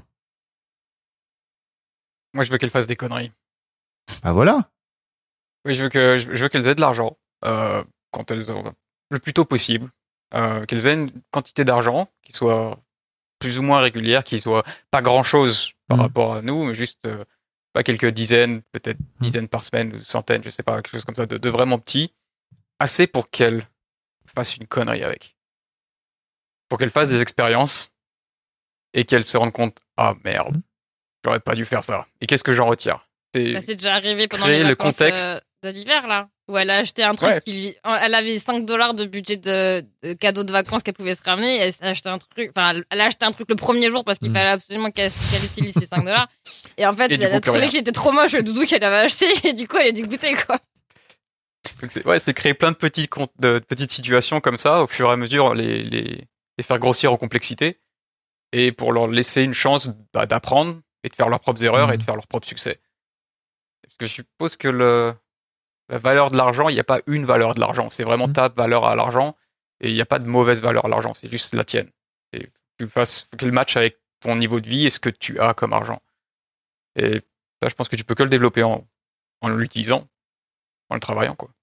Moi, je veux qu'elles fassent des conneries. Bah voilà. Oui, je veux qu'elles aient de l'argent quand elles ont le plus tôt possible. Qu'elles aient une quantité d'argent qui soit plus ou moins régulière, qui soit pas grand-chose par rapport à nous, mais juste pas quelques dizaines, peut-être dizaines par semaine ou centaines, je sais pas, quelque chose comme ça, de vraiment petit, assez pour qu'elles fassent une connerie avec. Pour qu'elles fassent des expériences et qu'elles se rendent compte, ah merde, j'aurais pas dû faire ça. Et qu'est-ce que j'en retire? C'est déjà arrivé pendant les vacances de l'hiver, là, où elle a acheté un truc elle avait $5 de budget de cadeau de vacances qu'elle pouvait se ramener, et elle a acheté un truc, le premier jour parce qu'il fallait absolument qu'elle utilise ces $5. Et en fait, elle a trouvé qu'il était trop moche le doudou qu'elle avait acheté, et du coup, elle est dégoûtée, quoi. Donc c'est créer plein de petites situations comme ça, au fur et à mesure, les faire grossir en complexité, et pour leur laisser une chance d'apprendre, et de faire leurs propres erreurs, et de faire leurs propres succès. Parce que je suppose que la valeur de l'argent, il n'y a pas une valeur de l'argent. C'est vraiment ta valeur à l'argent. Et il n'y a pas de mauvaise valeur à l'argent. C'est juste la tienne. Et faut qu'elle matche avec ton niveau de vie et ce que tu as comme argent. Et ça, je pense que tu peux que le développer en l'utilisant, en le travaillant, quoi.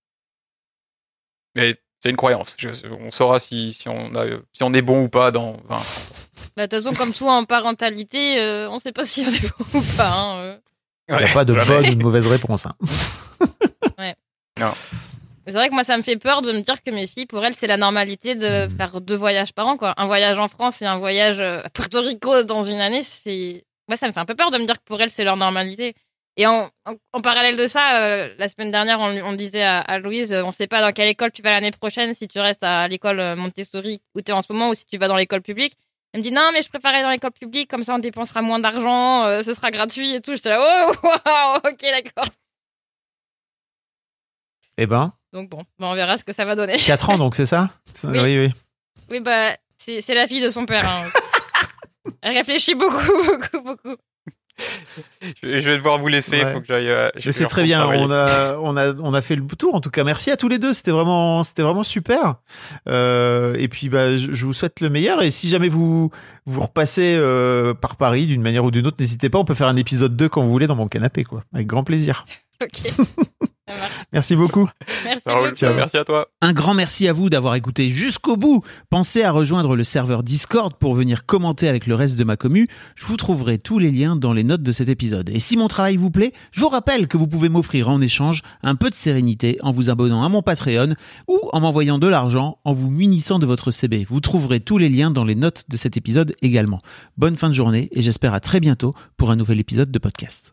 Mais c'est une croyance. On saura si on est bon ou pas dans 20 ans. De toute façon, comme tout en parentalité, on ne sait pas si on est bon ou pas. Hein. Il n'y a pas de bonne ou de mauvaise réponse. Hein. Ouais. Non. Mais c'est vrai que moi, ça me fait peur de me dire que mes filles, pour elles, c'est la normalité de faire 2 voyages par an, quoi. Un voyage en France et un voyage à Puerto Rico dans une année, moi, ça me fait un peu peur de me dire que pour elles, c'est leur normalité. Et en parallèle de ça, la semaine dernière, on disait à Louise, on sait pas dans quelle école tu vas l'année prochaine, si tu restes à l'école Montessori où tu es en ce moment ou si tu vas dans l'école publique. Elle me dit non, mais je préfère aller dans l'école publique, comme ça on dépensera moins d'argent, ce sera gratuit et tout. J'étais là, oh, wow, ok, d'accord. Eh ben. Donc bon, on verra ce que ça va donner. 4 ans, donc c'est ça? Oui. Oui, bah, c'est la fille de son père. Hein. Elle réfléchit beaucoup. Je vais devoir vous laisser, il faut que j'aille. Mais c'est très bien, on a fait le tour. En tout cas, merci à tous les deux, c'était vraiment super. Et puis je vous souhaite le meilleur. Et si jamais vous repassez par Paris d'une manière ou d'une autre, n'hésitez pas, on peut faire un épisode 2 quand vous voulez dans mon canapé, quoi, avec grand plaisir. Ok. Merci beaucoup. Merci beaucoup. Ciao. Merci à toi. Un grand merci à vous d'avoir écouté jusqu'au bout. Pensez à rejoindre le serveur Discord pour venir commenter avec le reste de ma commu. Je vous trouverai tous les liens dans les notes de cet épisode. Et si mon travail vous plaît, je vous rappelle que vous pouvez m'offrir en échange un peu de sérénité en vous abonnant à mon Patreon ou en m'envoyant de l'argent en vous munissant de votre CB. Vous trouverez tous les liens dans les notes de cet épisode également. Bonne fin de journée et j'espère à très bientôt pour un nouvel épisode de podcast.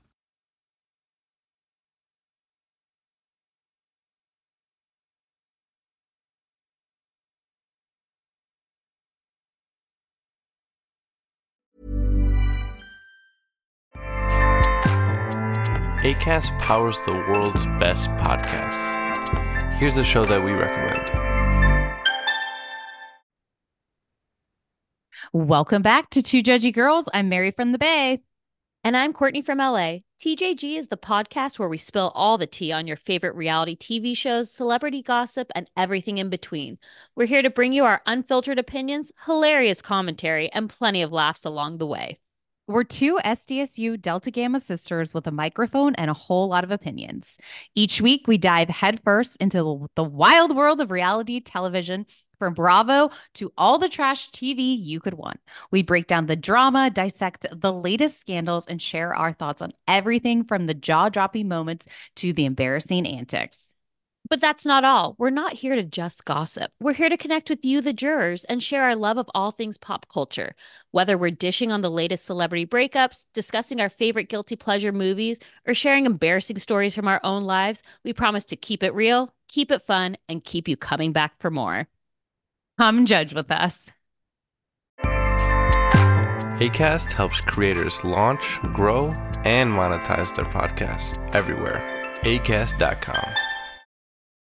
Acast powers the world's best podcasts. Here's a show that we recommend. Welcome back to Two Judgy Girls. I'm Mary from the Bay. And I'm Courtney from LA. TJG is the podcast where we spill all the tea on your favorite reality TV shows, celebrity gossip, and everything in between. We're here to bring you our unfiltered opinions, hilarious commentary, and plenty of laughs along the way. We're 2 SDSU Delta Gamma sisters with a microphone and a whole lot of opinions. Each week, we dive headfirst into the wild world of reality television, from Bravo to all the trash TV you could want. We break down the drama, dissect the latest scandals, and share our thoughts on everything from the jaw-dropping moments to the embarrassing antics. But that's not all. We're not here to just gossip. We're here to connect with you, the jurors, and share our love of all things pop culture. Whether we're dishing on the latest celebrity breakups, discussing our favorite guilty pleasure movies, or sharing embarrassing stories from our own lives, we promise to keep it real, keep it fun, and keep you coming back for more. Come judge with us. Acast helps creators launch, grow, and monetize their podcasts everywhere. Acast.com.